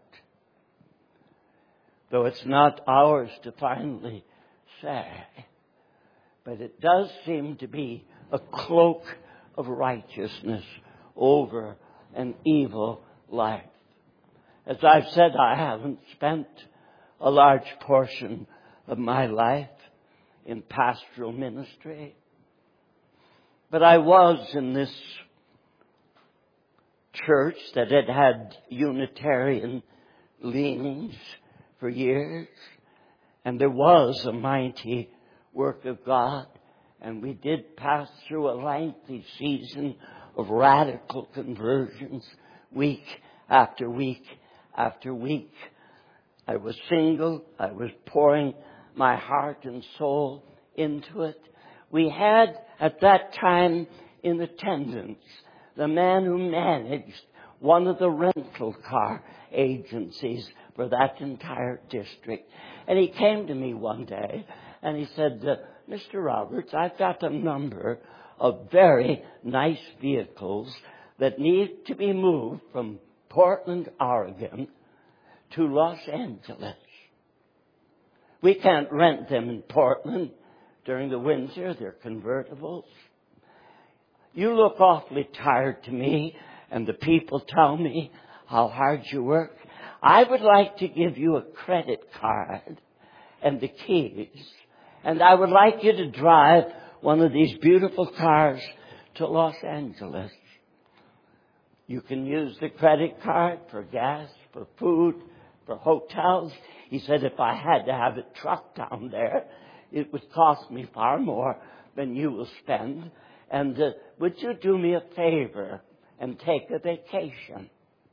Though it's not ours to finally say, but it does seem to be a cloak of righteousness over an evil life. As I've said, I haven't spent a large portion of my life in pastoral ministry, but I was in this church that had had Unitarian leanings for years, and there was a mighty work of God, and we did pass through a lengthy season of radical conversions, week after week after week. I was single. I was pouring my heart and soul into it. We had at that time in attendance the man who managed one of the rental car agencies for that entire district. And he came to me one day and he said, uh, Mister Roberts, I've got a number of very nice vehicles that need to be moved from Portland, Oregon to Los Angeles. We can't rent them in Portland during the winter. They're convertibles. You look awfully tired to me, and the people tell me how hard you work. I would like to give you a credit card and the keys, and I would like you to drive one of these beautiful cars to Los Angeles. You can use the credit card for gas, for food, for hotels. He said if I had to have it trucked down there, it would cost me far more than you will spend. And uh, would you do me a favor and take a vacation?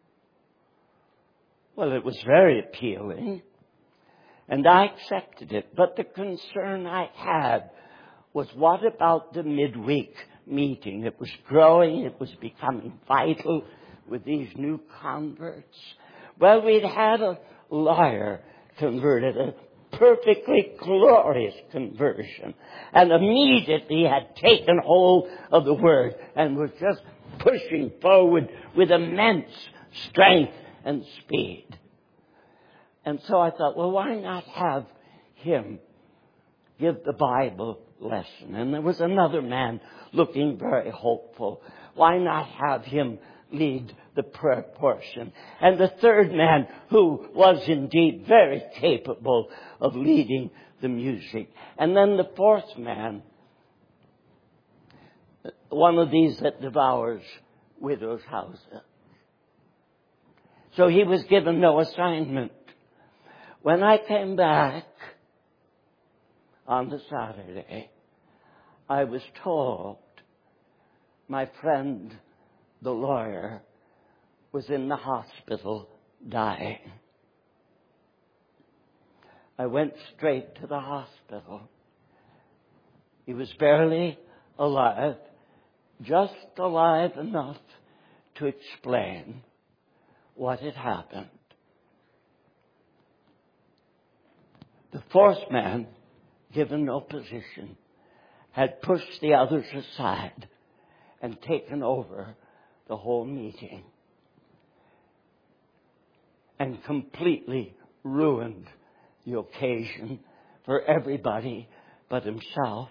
Well, it was very appealing, and I accepted it. But the concern I had was, what about the midweek meeting? It was growing. It was becoming vital with these new converts. Well, we'd had a lawyer converted, a perfectly glorious conversion, and immediately had taken hold of the Word and was just pushing forward with immense strength and speed. And so I thought, well, why not have him give the Bible lesson? And there was another man looking very hopeful. Why not have him lead the prayer portion? And the third man, who was indeed very capable of leading the music. And then the fourth man, one of these that devours widows' houses. So he was given no assignment. When I came back on the Saturday, I was told my friend, the lawyer, was in the hospital dying. I went straight to the hospital. He was barely alive, just alive enough to explain what had happened. The fourth man, given no position, had pushed the others aside and taken over the whole meeting and completely ruined the occasion for everybody but himself.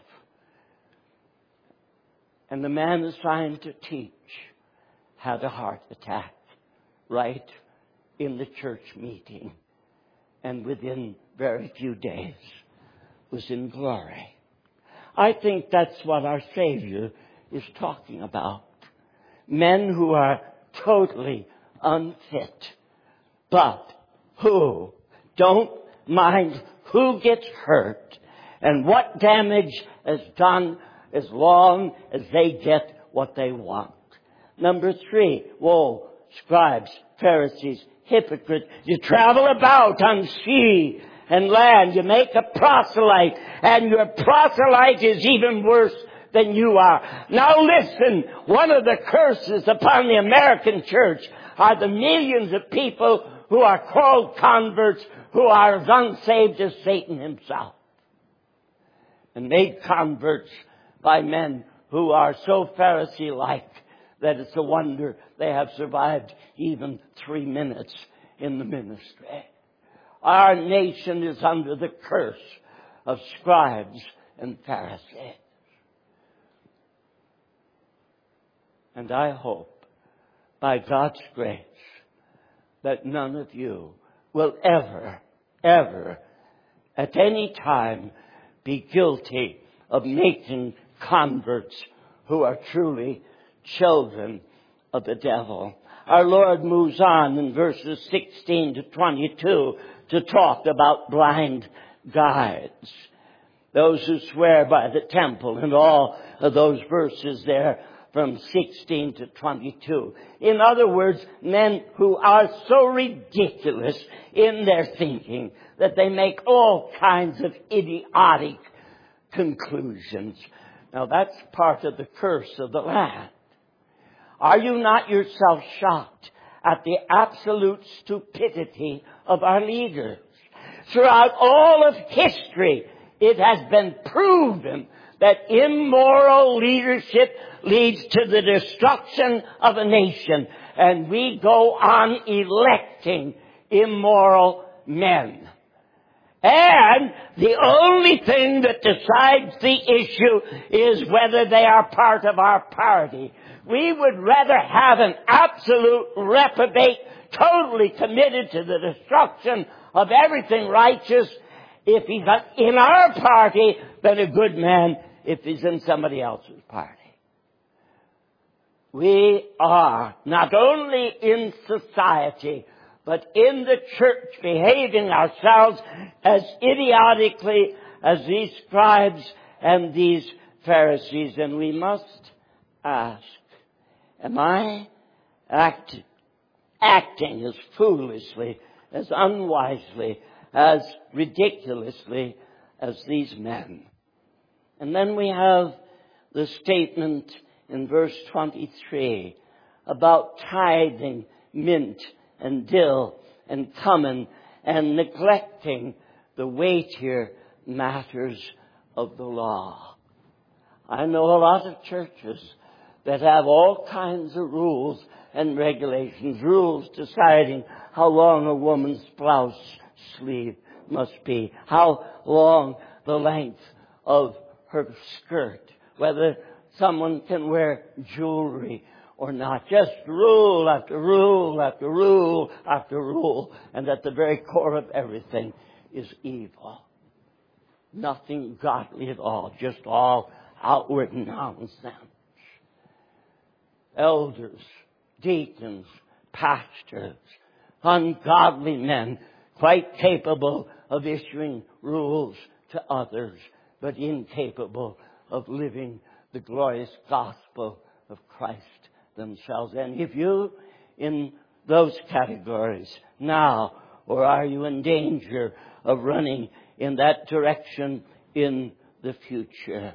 And the man assigned to teach had a heart attack right in the church meeting, and within very few days was in glory. I think that's what our Savior is talking about. Men who are totally unfit, but who don't mind who gets hurt and what damage is done as long as they get what they want. Number three, woe, scribes, Pharisees, hypocrites. You travel about on sea and land. You make a proselyte, and your proselyte is even worse than you are. Now listen, one of the curses upon the American church are the millions of people who are called converts, who are as unsaved as Satan himself, and made converts by men who are so Pharisee-like that it's a wonder they have survived even three minutes in the ministry. Our nation is under the curse of scribes and Pharisees. And I hope, by God's grace, that none of you will ever, ever, at any time, be guilty of making converts who are truly children of the devil. Our Lord moves on in verses sixteen to twenty-two to talk about blind guides. Those who swear by the temple, and all of those verses there from sixteen to twenty-two. In other words, men who are so ridiculous in their thinking that they make all kinds of idiotic conclusions. Now that's part of the curse of the land. Are you not yourself shocked at the absolute stupidity of our leaders? Throughout all of history, it has been proven that immoral leadership leads to the destruction of a nation. And we go on electing immoral men. And the only thing that decides the issue is whether they are part of our party. We would rather have an absolute reprobate, totally committed to the destruction of everything righteous if he's in our party than a good man if he's in somebody else's party. We are not only in society, but in the church behaving ourselves as idiotically as these scribes and these Pharisees. And we must ask, am I act, acting as foolishly, as unwisely, as ridiculously as these men? And then we have the statement in verse twenty-three about tithing mint and dill and cumin and neglecting the weightier matters of the law. I know a lot of churches that have all kinds of rules and regulations, rules deciding how long a woman's blouse sleeve must be, how long the length of her skirt, whether someone can wear jewelry or not. Just rule after rule after rule after rule. And at the very core of everything is evil. Nothing godly at all. Just all outward nonsense. Elders, deacons, pastors, ungodly men, quite capable of issuing rules to others, but incapable of living the glorious gospel of Christ themselves. And if you in those categories now, or are you in danger of running in that direction in the future?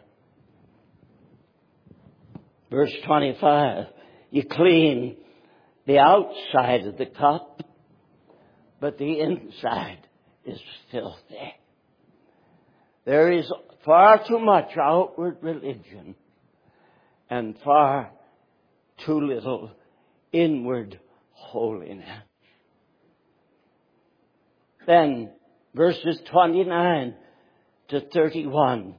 Verse twenty-five, you clean the outside of the cup, but the inside is filthy. There is far too much outward religion and far too little inward holiness. Then, verses twenty-nine to thirty-one.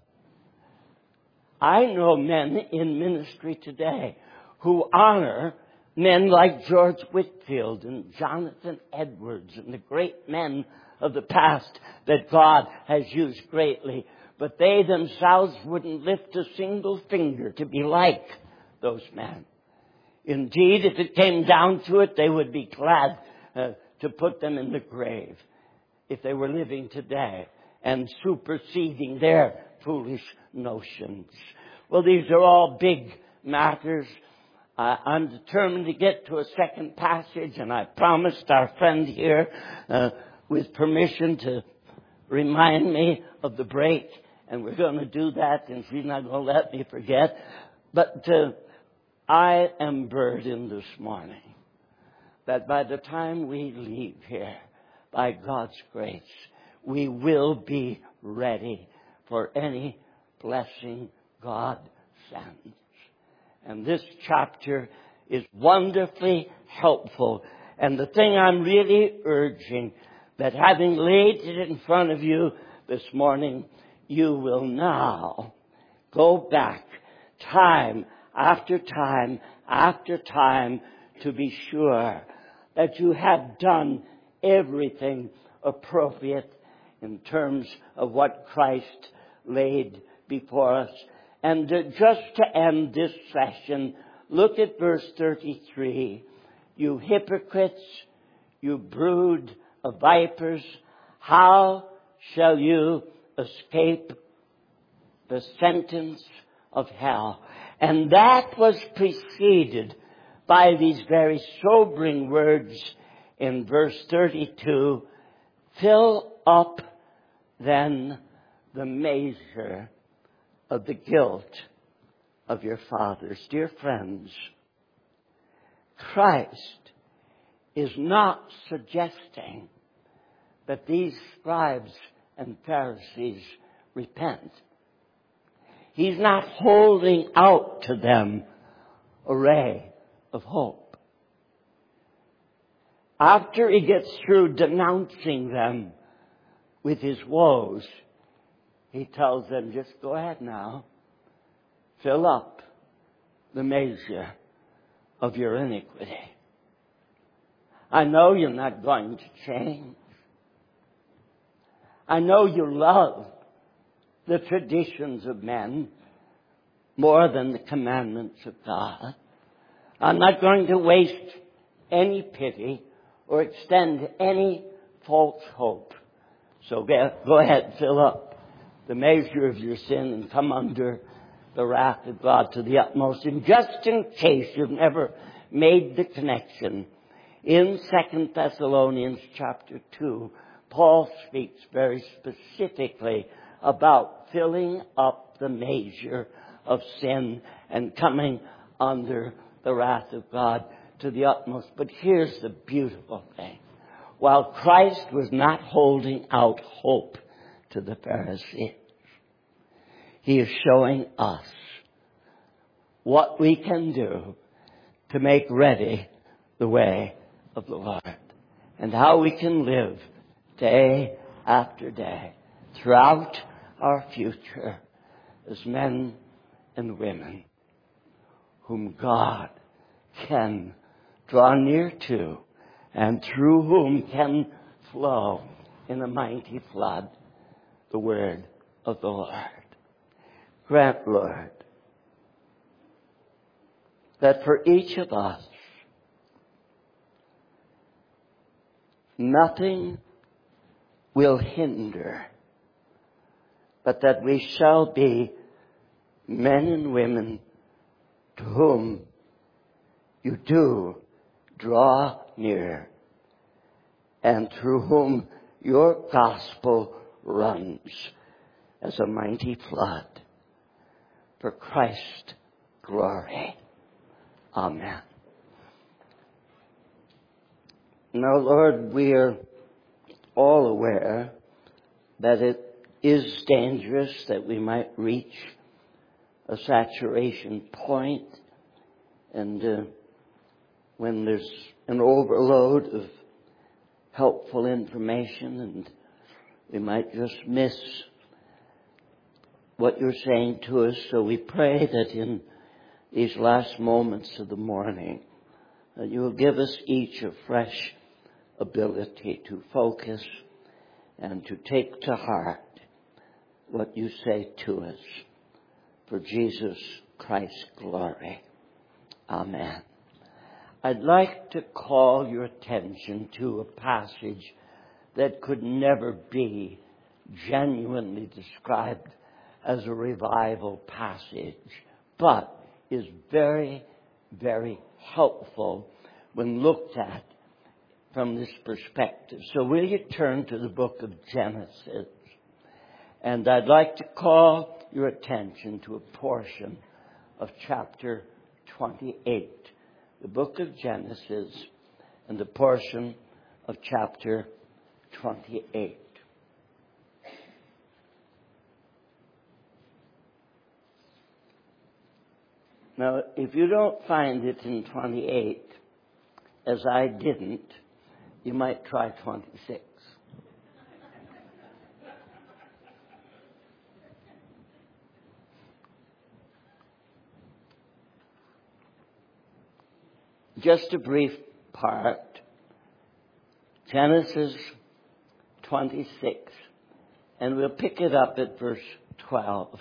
I know men in ministry today who honor men like George Whitefield and Jonathan Edwards and the great men of the past that God has used greatly. But they themselves wouldn't lift a single finger to be like those men. Indeed, if it came down to it, they would be glad uh, to put them in the grave if they were living today and superseding their foolish notions. Well, these are all big matters. Uh, I'm determined to get to a second passage, and I promised our friend here, uh, with permission, to remind me of the break, and we're going to do that, and she's not going to let me forget. But uh, I am burdened this morning that by the time we leave here, by God's grace, we will be ready for any blessing God sends. And this chapter is wonderfully helpful. And the thing I'm really urging, that having laid it in front of you this morning, you will now go back time after time after time to be sure that you have done everything appropriate in terms of what Christ laid before us. And uh, just to end this session, look at verse thirty-three. You hypocrites, you brood of vipers, how shall you escape the sentence of hell? And that was preceded by these very sobering words in verse thirty-two. Fill up then the measure of the guilt of your fathers. Dear friends, Christ is not suggesting that these scribes and Pharisees repent. He's not holding out to them a ray of hope. After he gets through denouncing them with his woes, he tells them, just go ahead now. Fill up the measure of your iniquity. I know you're not going to change. I know you love the traditions of men more than the commandments of God. I'm not going to waste any pity or extend any false hope. So go ahead, fill up the measure of your sin and come under the wrath of God to the utmost. And just in case you've never made the connection, in Second Thessalonians chapter two, Paul speaks very specifically about filling up the measure of sin and coming under the wrath of God to the utmost. But here's the beautiful thing. While Christ was not holding out hope to the Pharisees. He is showing us what we can do to make ready the way of the Lord, and how we can live day after day throughout our future as men and women whom God can draw near to, and through whom can flow in a mighty flood the word of the Lord. Grant, Lord, that for each of us, nothing will hinder, but that we shall be men and women to whom you do draw near, and through whom your gospel runs as a mighty flood for Christ's glory. Amen. Now, Lord, we are all aware that it is dangerous that we might reach a saturation point, and uh, when there's an overload of helpful information, and we might just miss what you're saying to us. So we pray that in these last moments of the morning, that you will give us each a fresh ability to focus and to take to heart what you say to us for Jesus Christ's glory. Amen. I'd like to call your attention to a passage that could never be genuinely described as a revival passage, but is very, very helpful when looked at from this perspective. So will you turn to the book of Genesis? And I'd like to call your attention to a portion of chapter twenty-eight. The book of Genesis and the portion of chapter twenty-eight. Now, if you don't find it in twenty-eight, as I didn't, you might try twenty-six. Just a brief part. Genesis twenty-six. And we'll pick it up at verse twelve.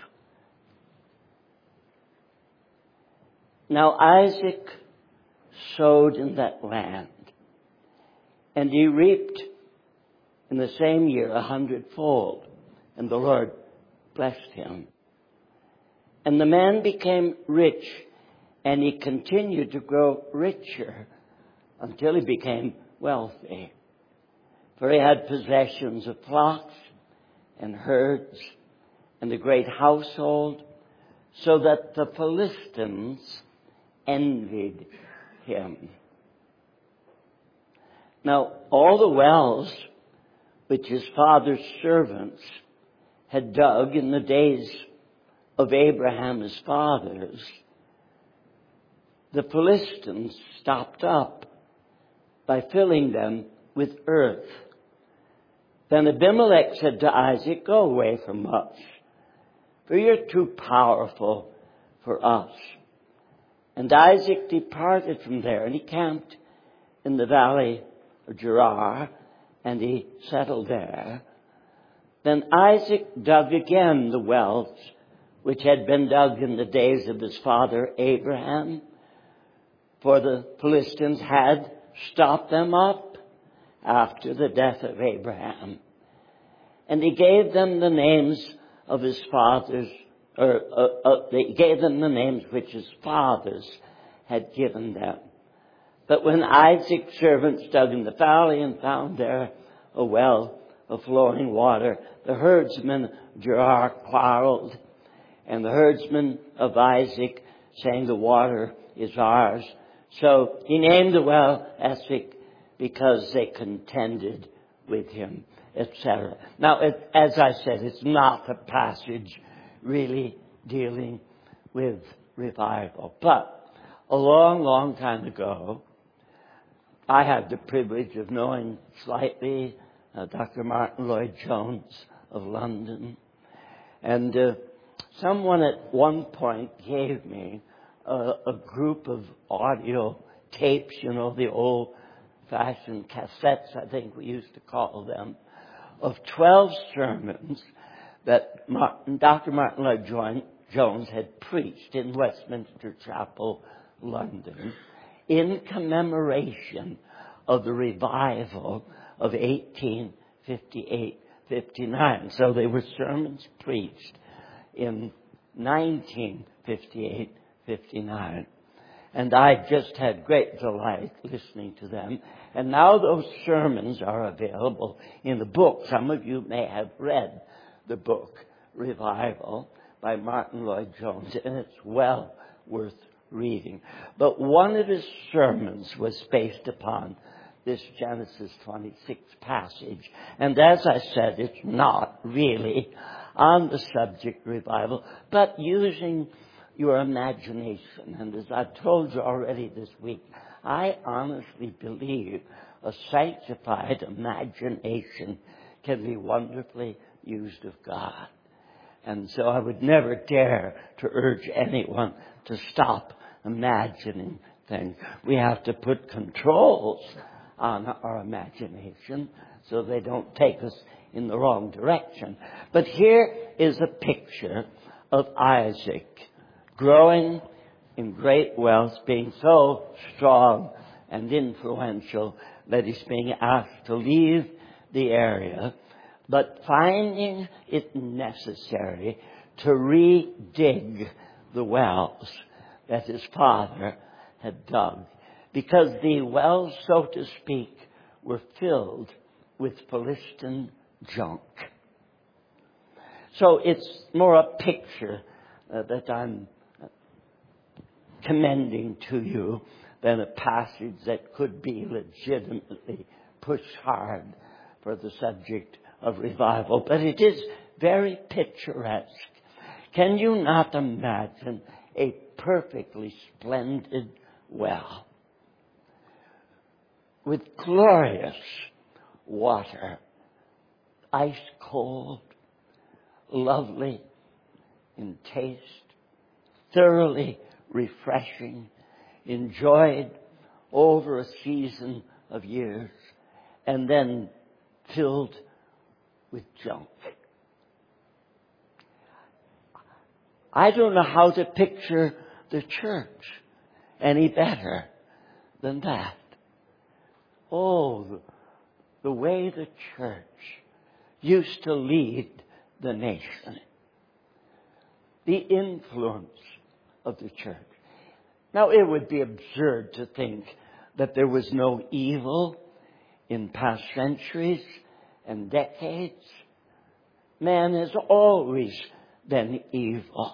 Now Isaac sowed in that land, and he reaped in the same year a hundredfold, and the Lord blessed him. And the man became rich, and he continued to grow richer until he became wealthy. For he had possessions of flocks and herds and a great household, so that the Philistines envied him. Now, all the wells which his father's servants had dug in the days of Abraham his fathers, the Philistines stopped up by filling them with earth. Then Abimelech said to Isaac, "Go away from us, for you're too powerful for us." And Isaac departed from there, and he camped in the valley of Gerar, and he settled there. Then Isaac dug again the wells which had been dug in the days of his father Abraham, for the Philistines had stopped them up after the death of Abraham. And he gave them the names of his fathers, or uh, uh, they gave them the names which his fathers had given them. But when Isaac's servants dug in the valley and found there a well of flowing water, the herdsmen of Gerar quarreled, and the herdsmen of Isaac, saying, "The water is ours." So he named the well Esek, because they contended with him. et cetera. Now, it, as I said, it's not a passage really dealing with revival. But a long, long time ago, I had the privilege of knowing slightly uh, Doctor Martin Lloyd-Jones of London. And uh, someone at one point gave me a, a group of audio tapes, you know, the old-fashioned cassettes, I think we used to call them, of twelve sermons that Martin, Doctor Martin Lloyd-Jones had preached in Westminster Chapel, London, in commemoration of the revival of eighteen fifty-eight fifty-nine. So they were sermons preached in nineteen fifty-eight fifty-nine. And I just had great delight listening to them. And now those sermons are available in the book. Some of you may have read the book, Revival, by Martin Lloyd-Jones, and it's well worth reading. But one of his sermons was based upon this Genesis twenty-six passage. And as I said, it's not really on the subject revival, but using your imagination. And as I've told you already this week, I honestly believe a sanctified imagination can be wonderfully used of God. And so I would never dare to urge anyone to stop imagining things. We have to put controls on our imagination so they don't take us in the wrong direction. But here is a picture of Isaac growing in great wealth, being so strong and influential that he's being asked to leave the area, but finding it necessary to re-dig the wells that his father had dug, because the wells, so to speak, were filled with Philistine junk. So it's more a picture uh, that I'm commending to you than a passage that could be legitimately pushed hard for the subject of revival. But it is very picturesque. Can you not imagine a perfectly splendid well with glorious water, ice cold, lovely in taste, thoroughly refreshing, enjoyed over a season of years, and then filled with junk? I don't know how to picture the church any better than that. Oh, the, the way the church used to lead the nation. The influence of the church. Now, it would be absurd to think that there was no evil in past centuries and decades. Man has always been evil.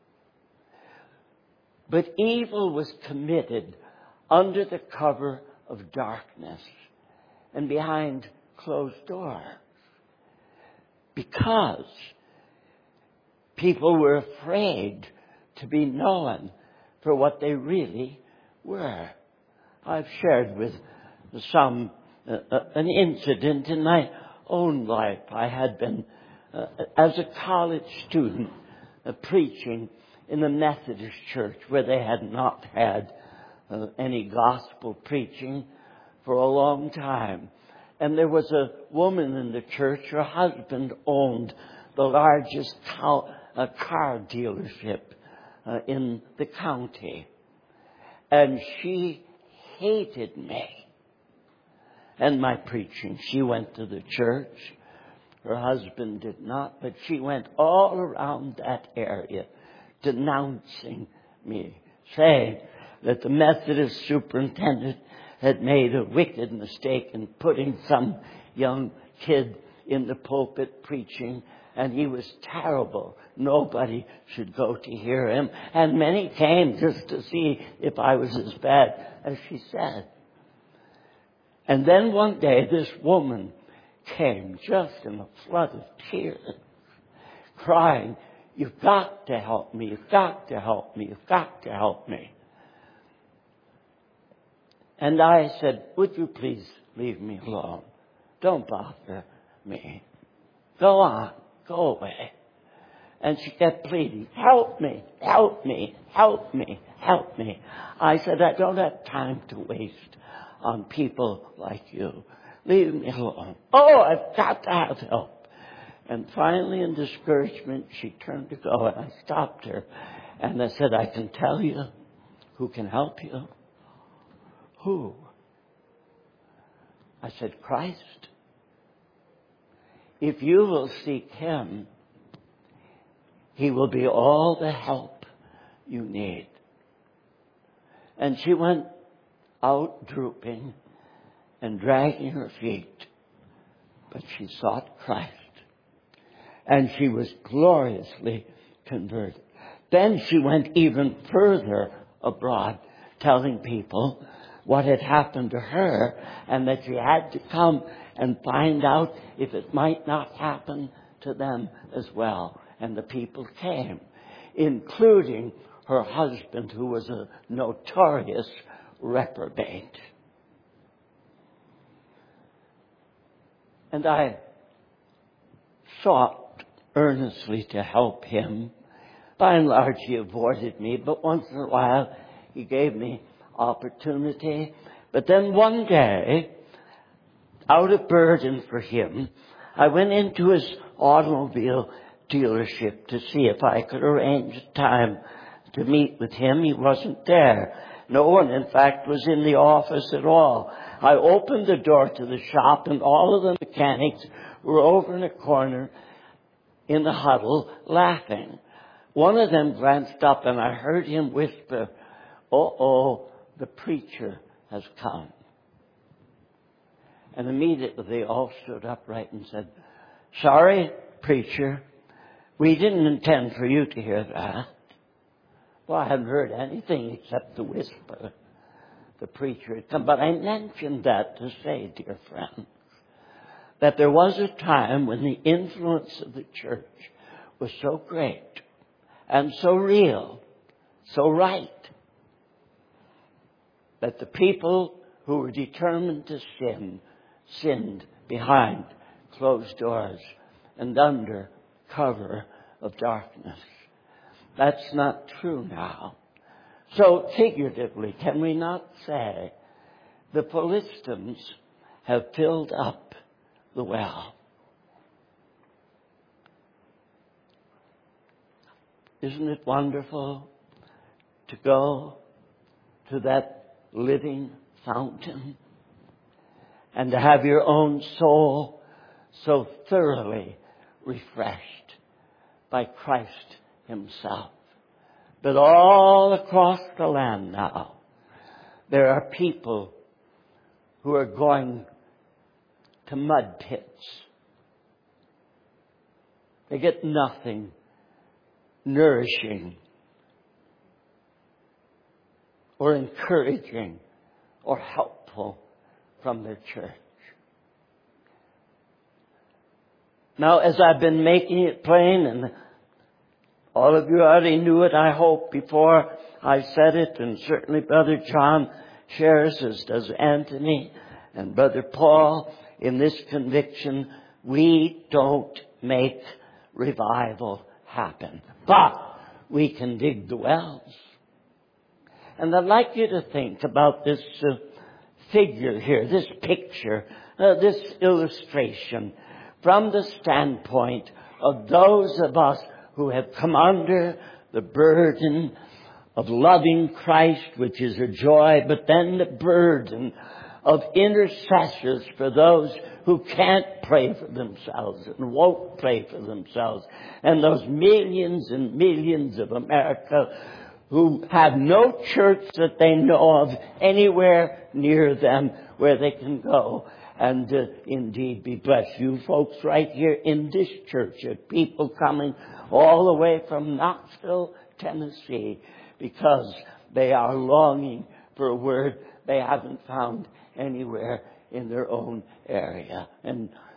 But evil was committed under the cover of darkness and behind closed doors, because people were afraid to be known for what they really were. I've shared with some uh, uh, an incident in my own life. I had been, uh, as a college student, uh, preaching in the Methodist church, where they had not had uh, any gospel preaching for a long time. And there was a woman in the church. Her husband owned the largest cow, uh, car dealership uh, in the county. And she hated me and my preaching. She went to the church. Her husband did not, but she went all around that area denouncing me, saying that the Methodist superintendent had made a wicked mistake in putting some young kid in the pulpit preaching, and he was terrible. Nobody should go to hear him. And many came just to see if I was as bad as she said. And then one day this woman came just in a flood of tears, crying, "You've got to help me, you've got to help me, you've got to help me." And I said, "Would you please leave me alone? Don't bother me. Go on, go away." And she kept pleading, "Help me, help me, help me, help me." I said, "I don't have time to waste on people like you. Leave me alone." "Oh, I've got to have help." And finally, in discouragement, she turned to go, and I stopped her. And I said, "I can tell you who can help you." "Who?" I said, "Christ. If you will seek Him, He will be all the help you need." And she went out drooping and dragging her feet, but she sought Christ. And she was gloriously converted. Then she went even further abroad, telling people what had happened to her, and that she had to come and find out if it might not happen to them as well. And the people came, including her husband, who was a notorious reprobate. And I sought earnestly to help him. By and large, he avoided me, but once in a while he gave me opportunity. But then one day, out of burden for him, I went into his automobile dealership to see if I could arrange a time to meet with him. He wasn't there. No one, in fact, was in the office at all. I opened the door to the shop, and all of the mechanics were over in a corner in the huddle laughing. One of them glanced up, and I heard him whisper, "Uh-oh, the preacher has come." And immediately they all stood upright and said, "Sorry, preacher, we didn't intend for you to hear that." Well, I hadn't heard anything except the whisper. The preacher had come. But I mentioned that to say, dear friends, that there was a time when the influence of the church was so great and so real, so right, that the people who were determined to sin, sinned behind closed doors and under cover of darkness. That's not true now. So figuratively, can we not say the Philistines have filled up the well? Isn't it wonderful to go to that living fountain and to have your own soul so thoroughly refreshed by Christ Himself? But all across the land now, there are people who are going to mud pits. They get nothing nourishing or encouraging or helpful from their church. Now, as I've been making it plain, and all of you already knew it, I hope, before I said it, and certainly Brother John shares, as does Anthony and Brother Paul, in this conviction: we don't make revival happen, but we can dig the wells. And I'd like you to think about this uh, figure here, this picture, uh, this illustration, from the standpoint of those of us who have come under the burden of loving Christ, which is a joy, but then the burden of intercessors for those who can't pray for themselves and won't pray for themselves, and those millions and millions of America who have no church that they know of anywhere near them where they can go and uh, indeed be blessed. You folks right here in this church have people coming all the way from Knoxville, Tennessee, because they are longing for a word they haven't found anywhere in their own area. And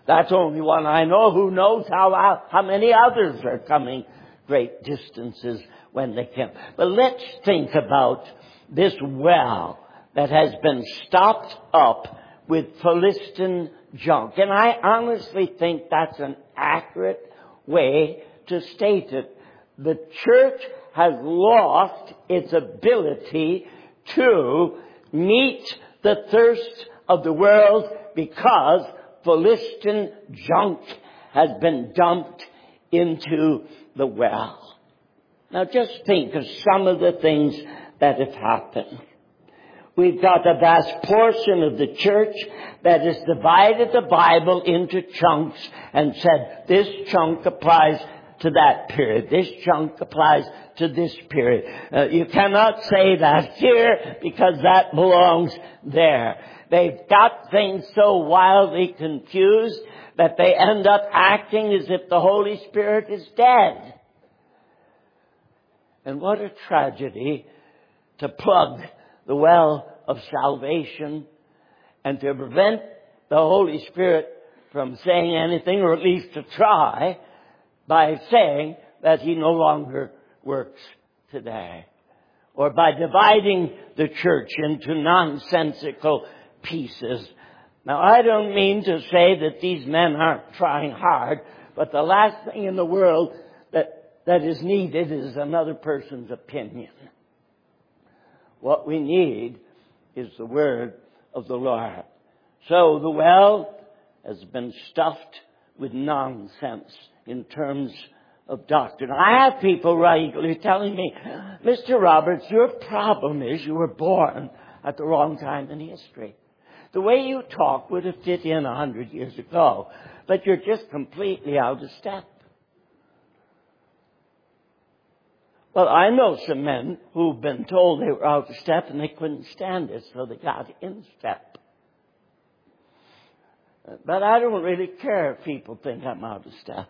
That's only one I know. Who knows how, how many others are coming great distances when they can. But let's think about this well that has been stopped up with Philistine junk. And I honestly think that's an accurate way to state it. The church has lost its ability to meet the thirst of the world because Philistine junk has been dumped into the well. Now just think of some of the things that have happened. We've got a vast portion of the church that has divided the Bible into chunks and said, this chunk applies to that period. This chunk applies to this period. Uh, you cannot say that here because that belongs there. They've got things so wildly confused that they end up acting as if the Holy Spirit is dead. And what a tragedy to plug the well of salvation and to prevent the Holy Spirit from saying anything, or at least to try, by saying that he no longer works today. Or by dividing the church into nonsensical pieces. Now, I don't mean to say that these men aren't trying hard, but the last thing in the world that, that is needed is another person's opinion. What we need is the word of the Lord. So the well has been stuffed with nonsense in terms of doctrine. I have people regularly telling me, Mister Roberts, your problem is you were born at the wrong time in history. The way you talk would have fit in a hundred years ago, but you're just completely out of step. Well, I know some men who've been told they were out of step and they couldn't stand it, so they got in step. But I don't really care if people think I'm out of step.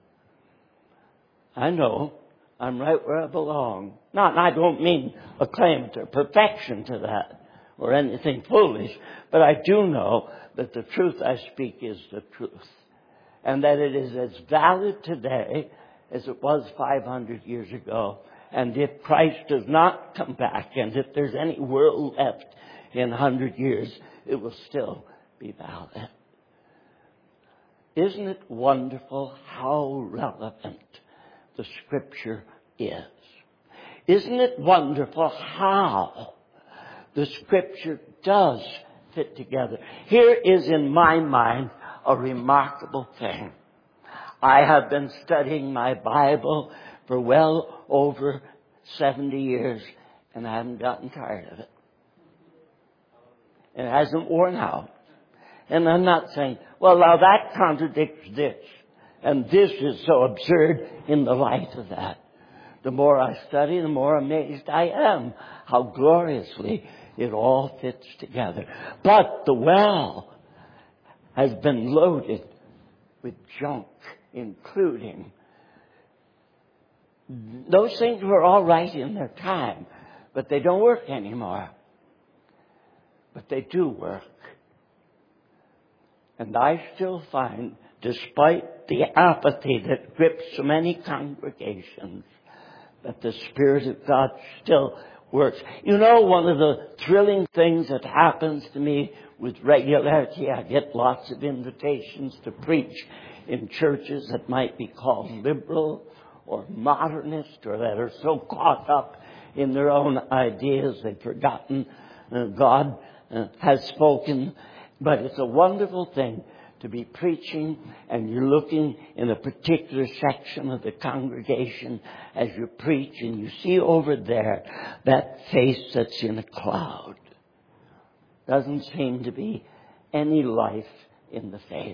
I know I'm right where I belong. Not, I don't mean a claim to perfection to that or anything foolish, but I do know that the truth I speak is the truth. And that it is as valid today as it was five hundred years ago. And if Christ does not come back, and if there's any world left in a hundred years, it will still be valid. Isn't it wonderful how relevant the Scripture is? Isn't it wonderful how the Scripture does fit together? Here is, in my mind, a remarkable thing. I have been studying my Bible for well over seventy years, and I haven't gotten tired of it. It hasn't worn out. And I'm not saying, well, now that contradicts this, and this is so absurd in the light of that. The more I study, the more amazed I am how gloriously it all fits together. But the well has been loaded with junk, including those things were all right in their time, but they don't work anymore. But they do work. And I still find, despite the apathy that grips so many congregations, that the Spirit of God still works. You know, one of the thrilling things that happens to me with regularity, I get lots of invitations to preach in churches that might be called liberal or modernist, or that are so caught up in their own ideas they've forgotten uh, God uh, has spoken. But it's a wonderful thing to be preaching and you're looking in a particular section of the congregation as you preach, and you see over there that face that's in a cloud. Doesn't seem to be any life in the face.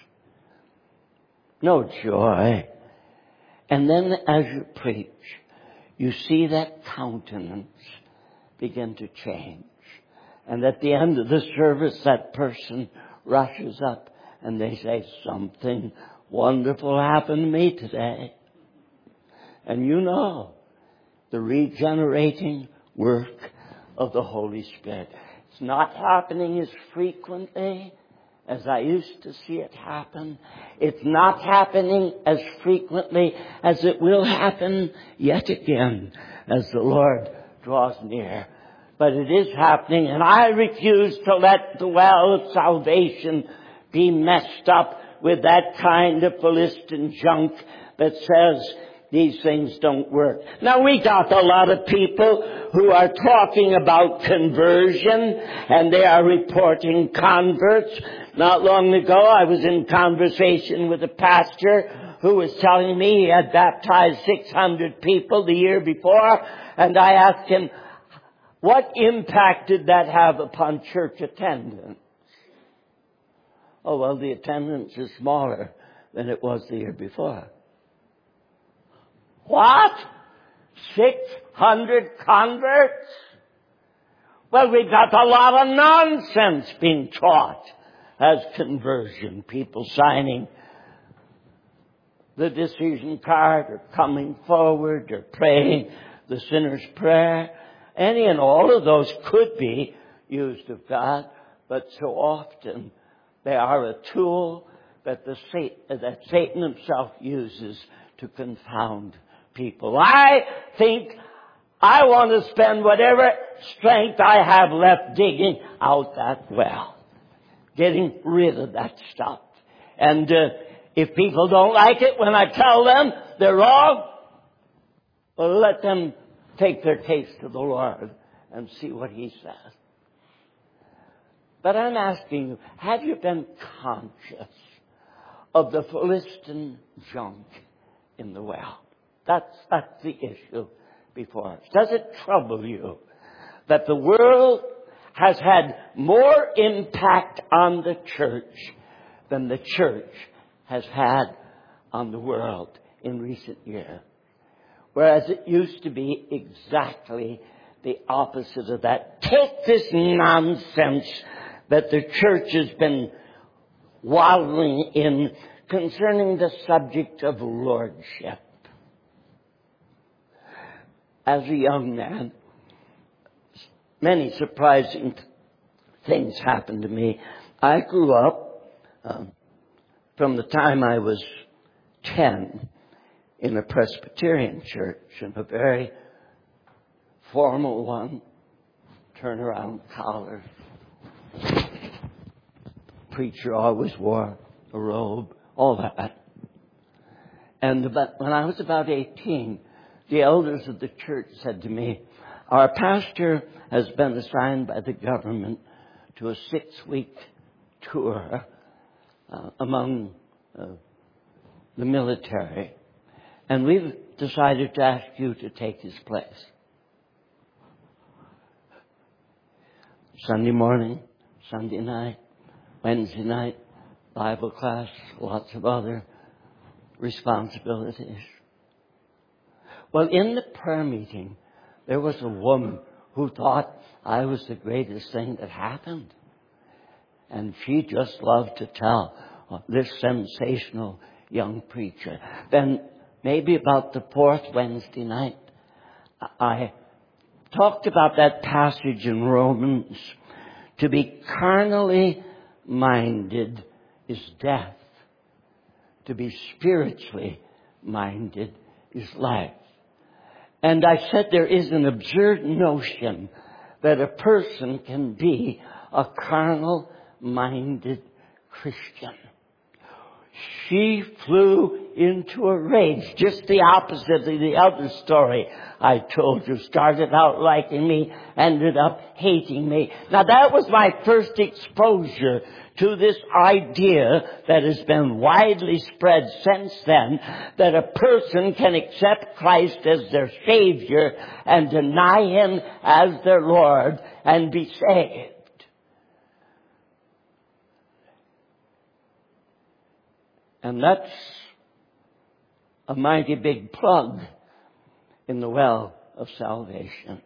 No joy. And then as you preach, you see that countenance begin to change. And at the end of the service, that person rushes up and they say, something wonderful happened to me today. And you know the regenerating work of the Holy Spirit. It's not happening as frequently as I used to see it happen. It's not happening as frequently as it will happen yet again as the Lord draws near. But it is happening, and I refuse to let the well of salvation be messed up with that kind of Philistine junk that says these things don't work. Now, we got a lot of people who are talking about conversion, and they are reporting converts. Not long ago, I was in conversation with a pastor who was telling me he had baptized six hundred people the year before, and I asked him, what impact did that have upon church attendance? Oh, well, the attendance is smaller than it was the year before. What? six hundred converts? Well, we've got a lot of nonsense being taught as conversion. People signing the decision card or coming forward or praying the sinner's prayer. Any and all of those could be used of God, but so often they are a tool that the that Satan himself uses to confound people. I think I want to spend whatever strength I have left digging out that well, getting rid of that stuff. And uh, if people don't like it when I tell them they're wrong, well, let them take their case to the Lord and see what He says. But I'm asking you, have you been conscious of the Philistine junk in the well? That's, that's the issue before us. Does it trouble you that the world has had more impact on the church than the church has had on the world in recent years? Whereas it used to be exactly the opposite of that. Take this nonsense that the church has been wallowing in concerning the subject of lordship. As a young man, many surprising th- things happened to me. I grew up um, from the time I was ten in a Presbyterian church, in a very formal one, turn-around collar. Preacher always wore a robe, all that. And about, when I was about eighteen, the elders of the church said to me, our pastor has been assigned by the government to a six-week tour uh, among uh, the military, and we've decided to ask you to take his place. Sunday morning, Sunday night, Wednesday night, Bible class, lots of other responsibilities. Well, in the prayer meeting, there was a woman who thought I was the greatest thing that happened. And she just loved to tell this sensational young preacher. Then maybe about the fourth Wednesday night, I talked about that passage in Romans. To be carnally minded is death. To be spiritually minded is life. And I said there is an absurd notion that a person can be a carnal-minded Christian. She flew into a rage, just the opposite of the other story I told you. Started out liking me, ended up hating me. Now that was my first exposure to this idea that has been widely spread since then, that a person can accept Christ as their Savior and deny Him as their Lord and be saved. And that's a mighty big plug in the well of salvation.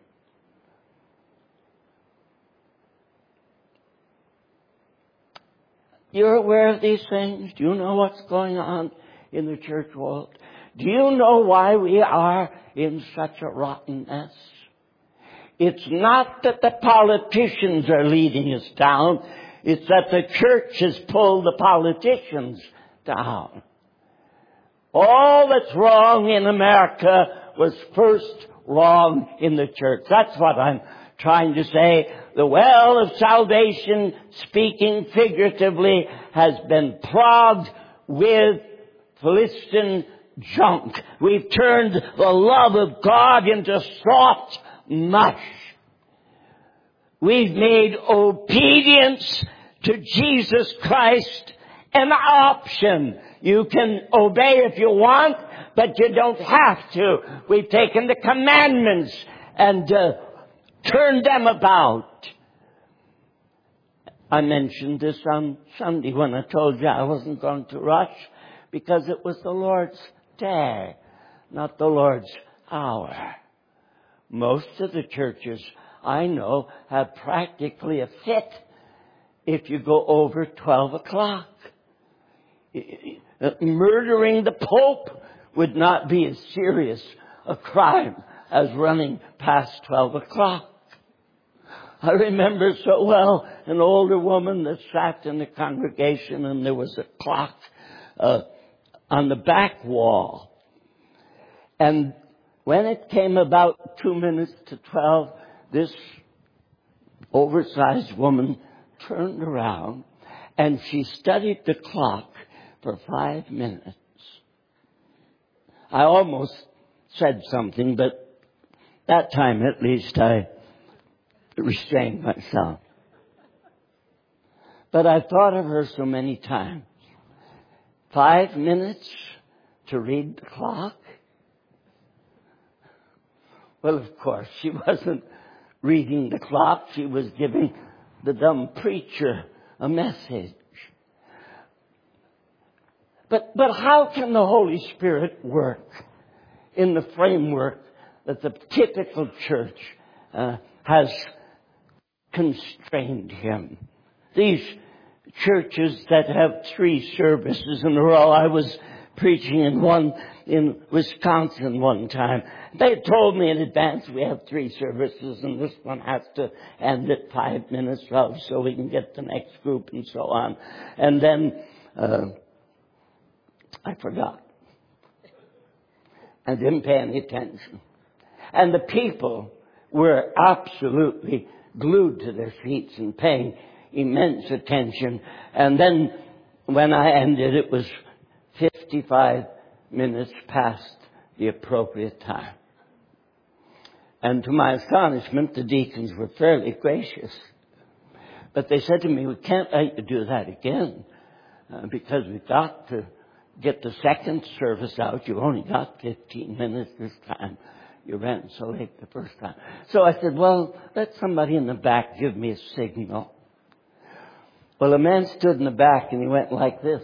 You're aware of these things? Do you know what's going on in the church world? Do you know why we are in such a rotten mess? It's not that the politicians are leading us down. It's that the church has pulled the politicians down. All that's wrong in America was first wrong in the church. That's what I'm trying to say. The well of salvation, speaking figuratively, has been clogged with Philistine junk. We've turned the love of God into soft mush. We've made obedience to Jesus Christ an option. You can obey if you want, but you don't have to. We've taken the commandments and uh, turned them about. I mentioned this on Sunday when I told you I wasn't going to rush because it was the Lord's day, not the Lord's hour. Most of the churches I know have practically a fit if you go over twelve o'clock. Murdering the Pope would not be as serious a crime as running past twelve o'clock. I remember so well an older woman that sat in the congregation, and there was a clock uh, on the back wall. And when it came about two minutes to twelve, this oversized woman turned around and she studied the clock for five minutes. I almost said something, but that time at least I restrained myself. But I thought of her so many times. Five minutes to read the clock? Well, of course, she wasn't reading the clock. She was giving the dumb preacher a message. But, but how can the Holy Spirit work in the framework that the typical church uh, has constrained him? These churches that have three services in a row. I was preaching in one in Wisconsin one time. They told me in advance we have three services and this one has to end at five minutes of so we can get the next group and so on. And then uh, I forgot. I didn't pay any attention. And the people were absolutely glued to their seats and paying immense attention. And then when I ended, it was fifty-five minutes past the appropriate time. And to my astonishment, the deacons were fairly gracious. But they said to me, we can't let you do that again uh, because we've got to get the second service out. You only got fifteen minutes this time. You ran so late the first time. So I said, well, let somebody in the back give me a signal. Well, a man stood in the back and he went like this.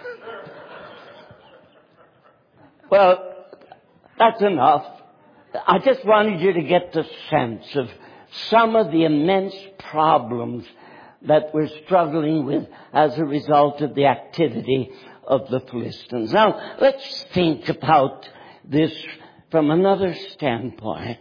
Well, that's enough. I just wanted you to get the sense of some of the immense problems that we're struggling with as a result of the activity of the Philistines. Now, let's think about this from another standpoint.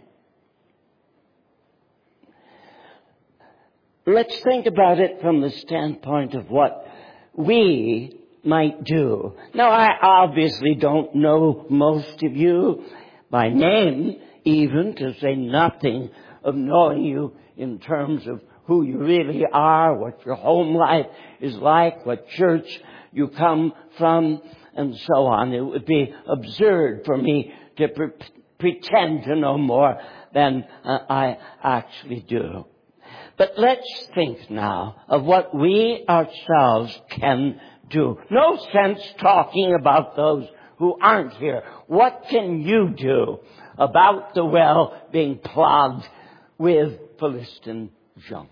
Let's think about it from the standpoint of what we might do. Now, I obviously don't know most of you by name, even to say nothing of knowing you in terms of who you really are, what your home life is like, what church you come from, and so on. It would be absurd for me to pre- pretend to know more than uh, I actually do. But let's think now of what we ourselves can do. No sense talking about those who aren't here. What can you do about the well being clogged with Philistine junk?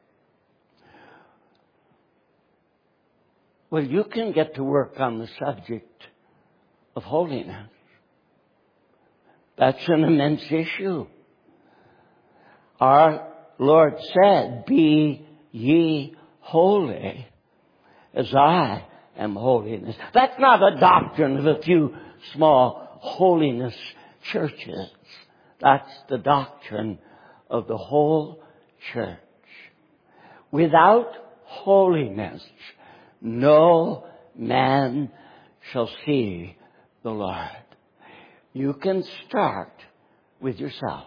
Well, you can get to work on the subject of holiness. That's an immense issue. Our Lord said, be ye holy as I am holiness. That's not a doctrine of a few small holiness churches. That's the doctrine of the whole church. Without holiness, no man shall see the Lord. You can start with yourself,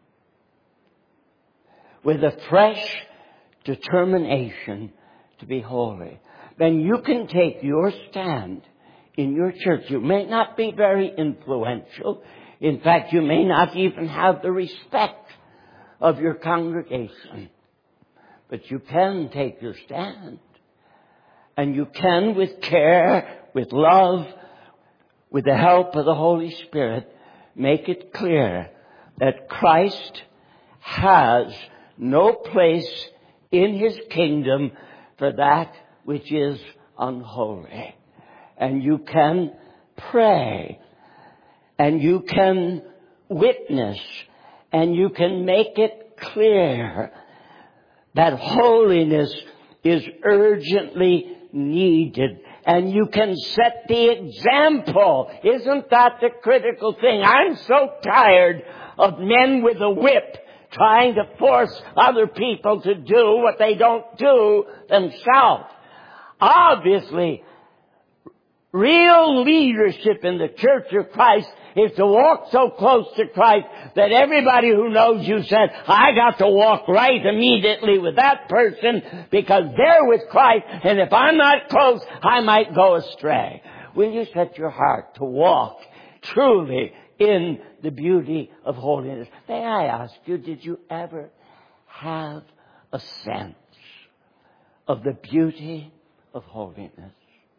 with a fresh determination to be holy. Then you can take your stand in your church. You may not be very influential. In fact, you may not even have the respect of your congregation. But you can take your stand. And you can, with care, with love, with the help of the Holy Spirit, make it clear that Christ has no place in His kingdom for that which is unholy. And you can pray, and you can witness, and you can make it clear that holiness is urgently needed. And you can set the example. Isn't that the critical thing? I'm so tired of men with a whip trying to force other people to do what they don't do themselves. Obviously, real leadership in the Church of Christ is to walk so close to Christ that everybody who knows you said, I got to walk right immediately with that person because they're with Christ, and if I'm not close, I might go astray. Will you set your heart to walk truly in the beauty of holiness? May I ask you, did you ever have a sense of the beauty of holiness?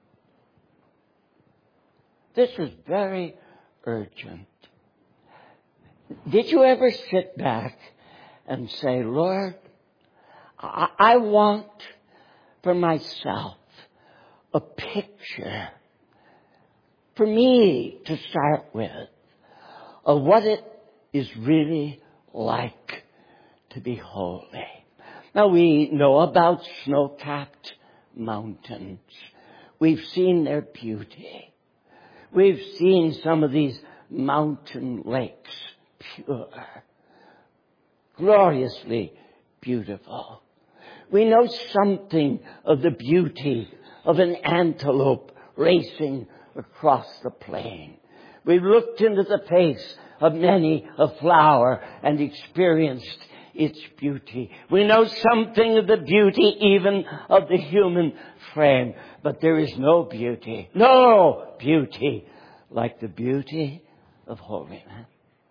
This is very urgent. Did you ever sit back and say, Lord, I, I want for myself a picture for me to start with of what it is really like to be holy? Now, we know about snow-capped mountains. We've seen their beauty. We've seen some of these mountain lakes, pure, gloriously beautiful. We know something of the beauty of an antelope racing across the plain. We've looked into the face of many a flower and experienced its beauty. We know something of the beauty even of the human frame. But there is no beauty, no beauty like the beauty of holiness.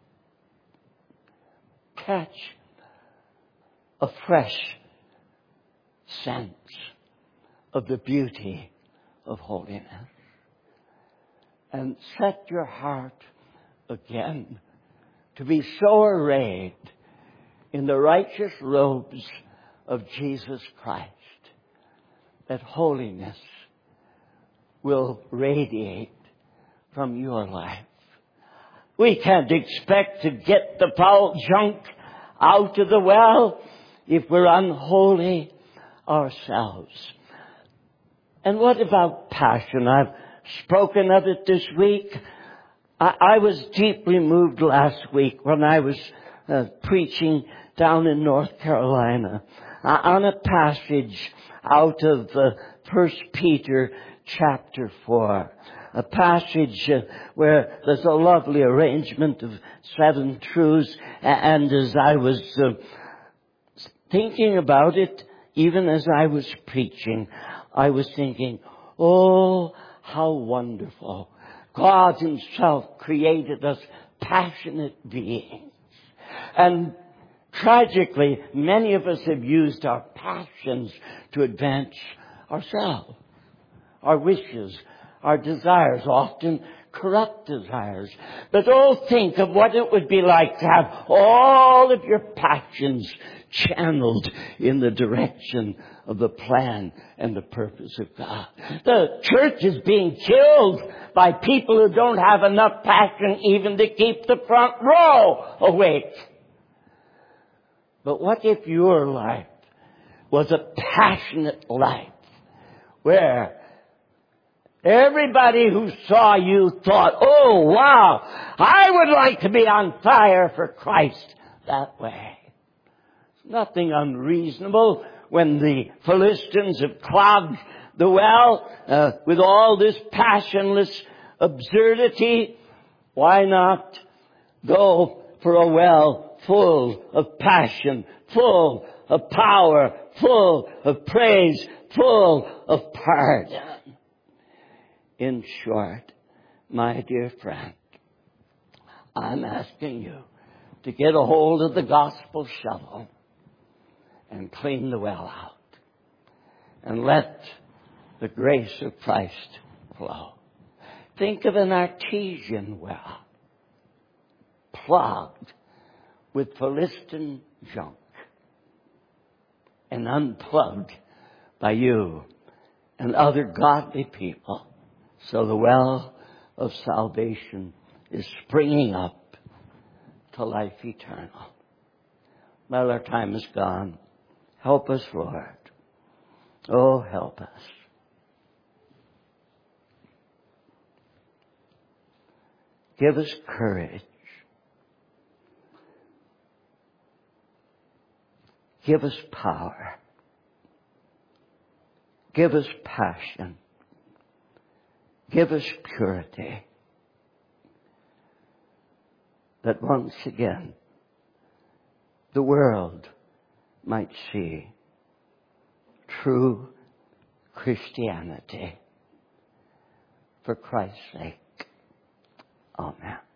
Catch a fresh sense of the beauty of holiness. And set your heart again to be so arrayed in the righteous robes of Jesus Christ that holiness will radiate from your life. We can't expect to get the foul junk out of the well if we're unholy ourselves. And what about passion? I've spoken of it this week. I, I was deeply moved last week when I was uh, preaching down in North Carolina uh, on a passage out of uh, First Peter chapter four. A passage uh, where there's a lovely arrangement of seven truths. And as I was uh, thinking about it, even as I was preaching, I was thinking, oh, how wonderful. God Himself created us passionate beings. And tragically, many of us have used our passions to advance ourselves, our wishes, our desires, often corrupt desires. But oh, think of what it would be like to have all of your passions channeled in the direction of the plan and the purpose of God. The church is being killed by people who don't have enough passion even to keep the front row awake. But what if your life was a passionate life where everybody who saw you thought, oh, wow, I would like to be on fire for Christ that way. It's nothing unreasonable when the Philistines have clogged the well uh, with all this passionless absurdity, why not go for a well full of passion, full of power, full of praise, full of pardon? In short, my dear friend, I'm asking you to get a hold of the gospel shovel and clean the well out. And let the grace of Christ flow. Think of an artesian well, plugged with Philistine junk and unplugged by you and other godly people. So the well of salvation is springing up to life eternal. Well, our time is gone. Help us, Lord. Oh, help us. Give us courage. Give us power. Give us passion. Give us purity. That once again the world might see true Christianity for Christ's sake. Amen.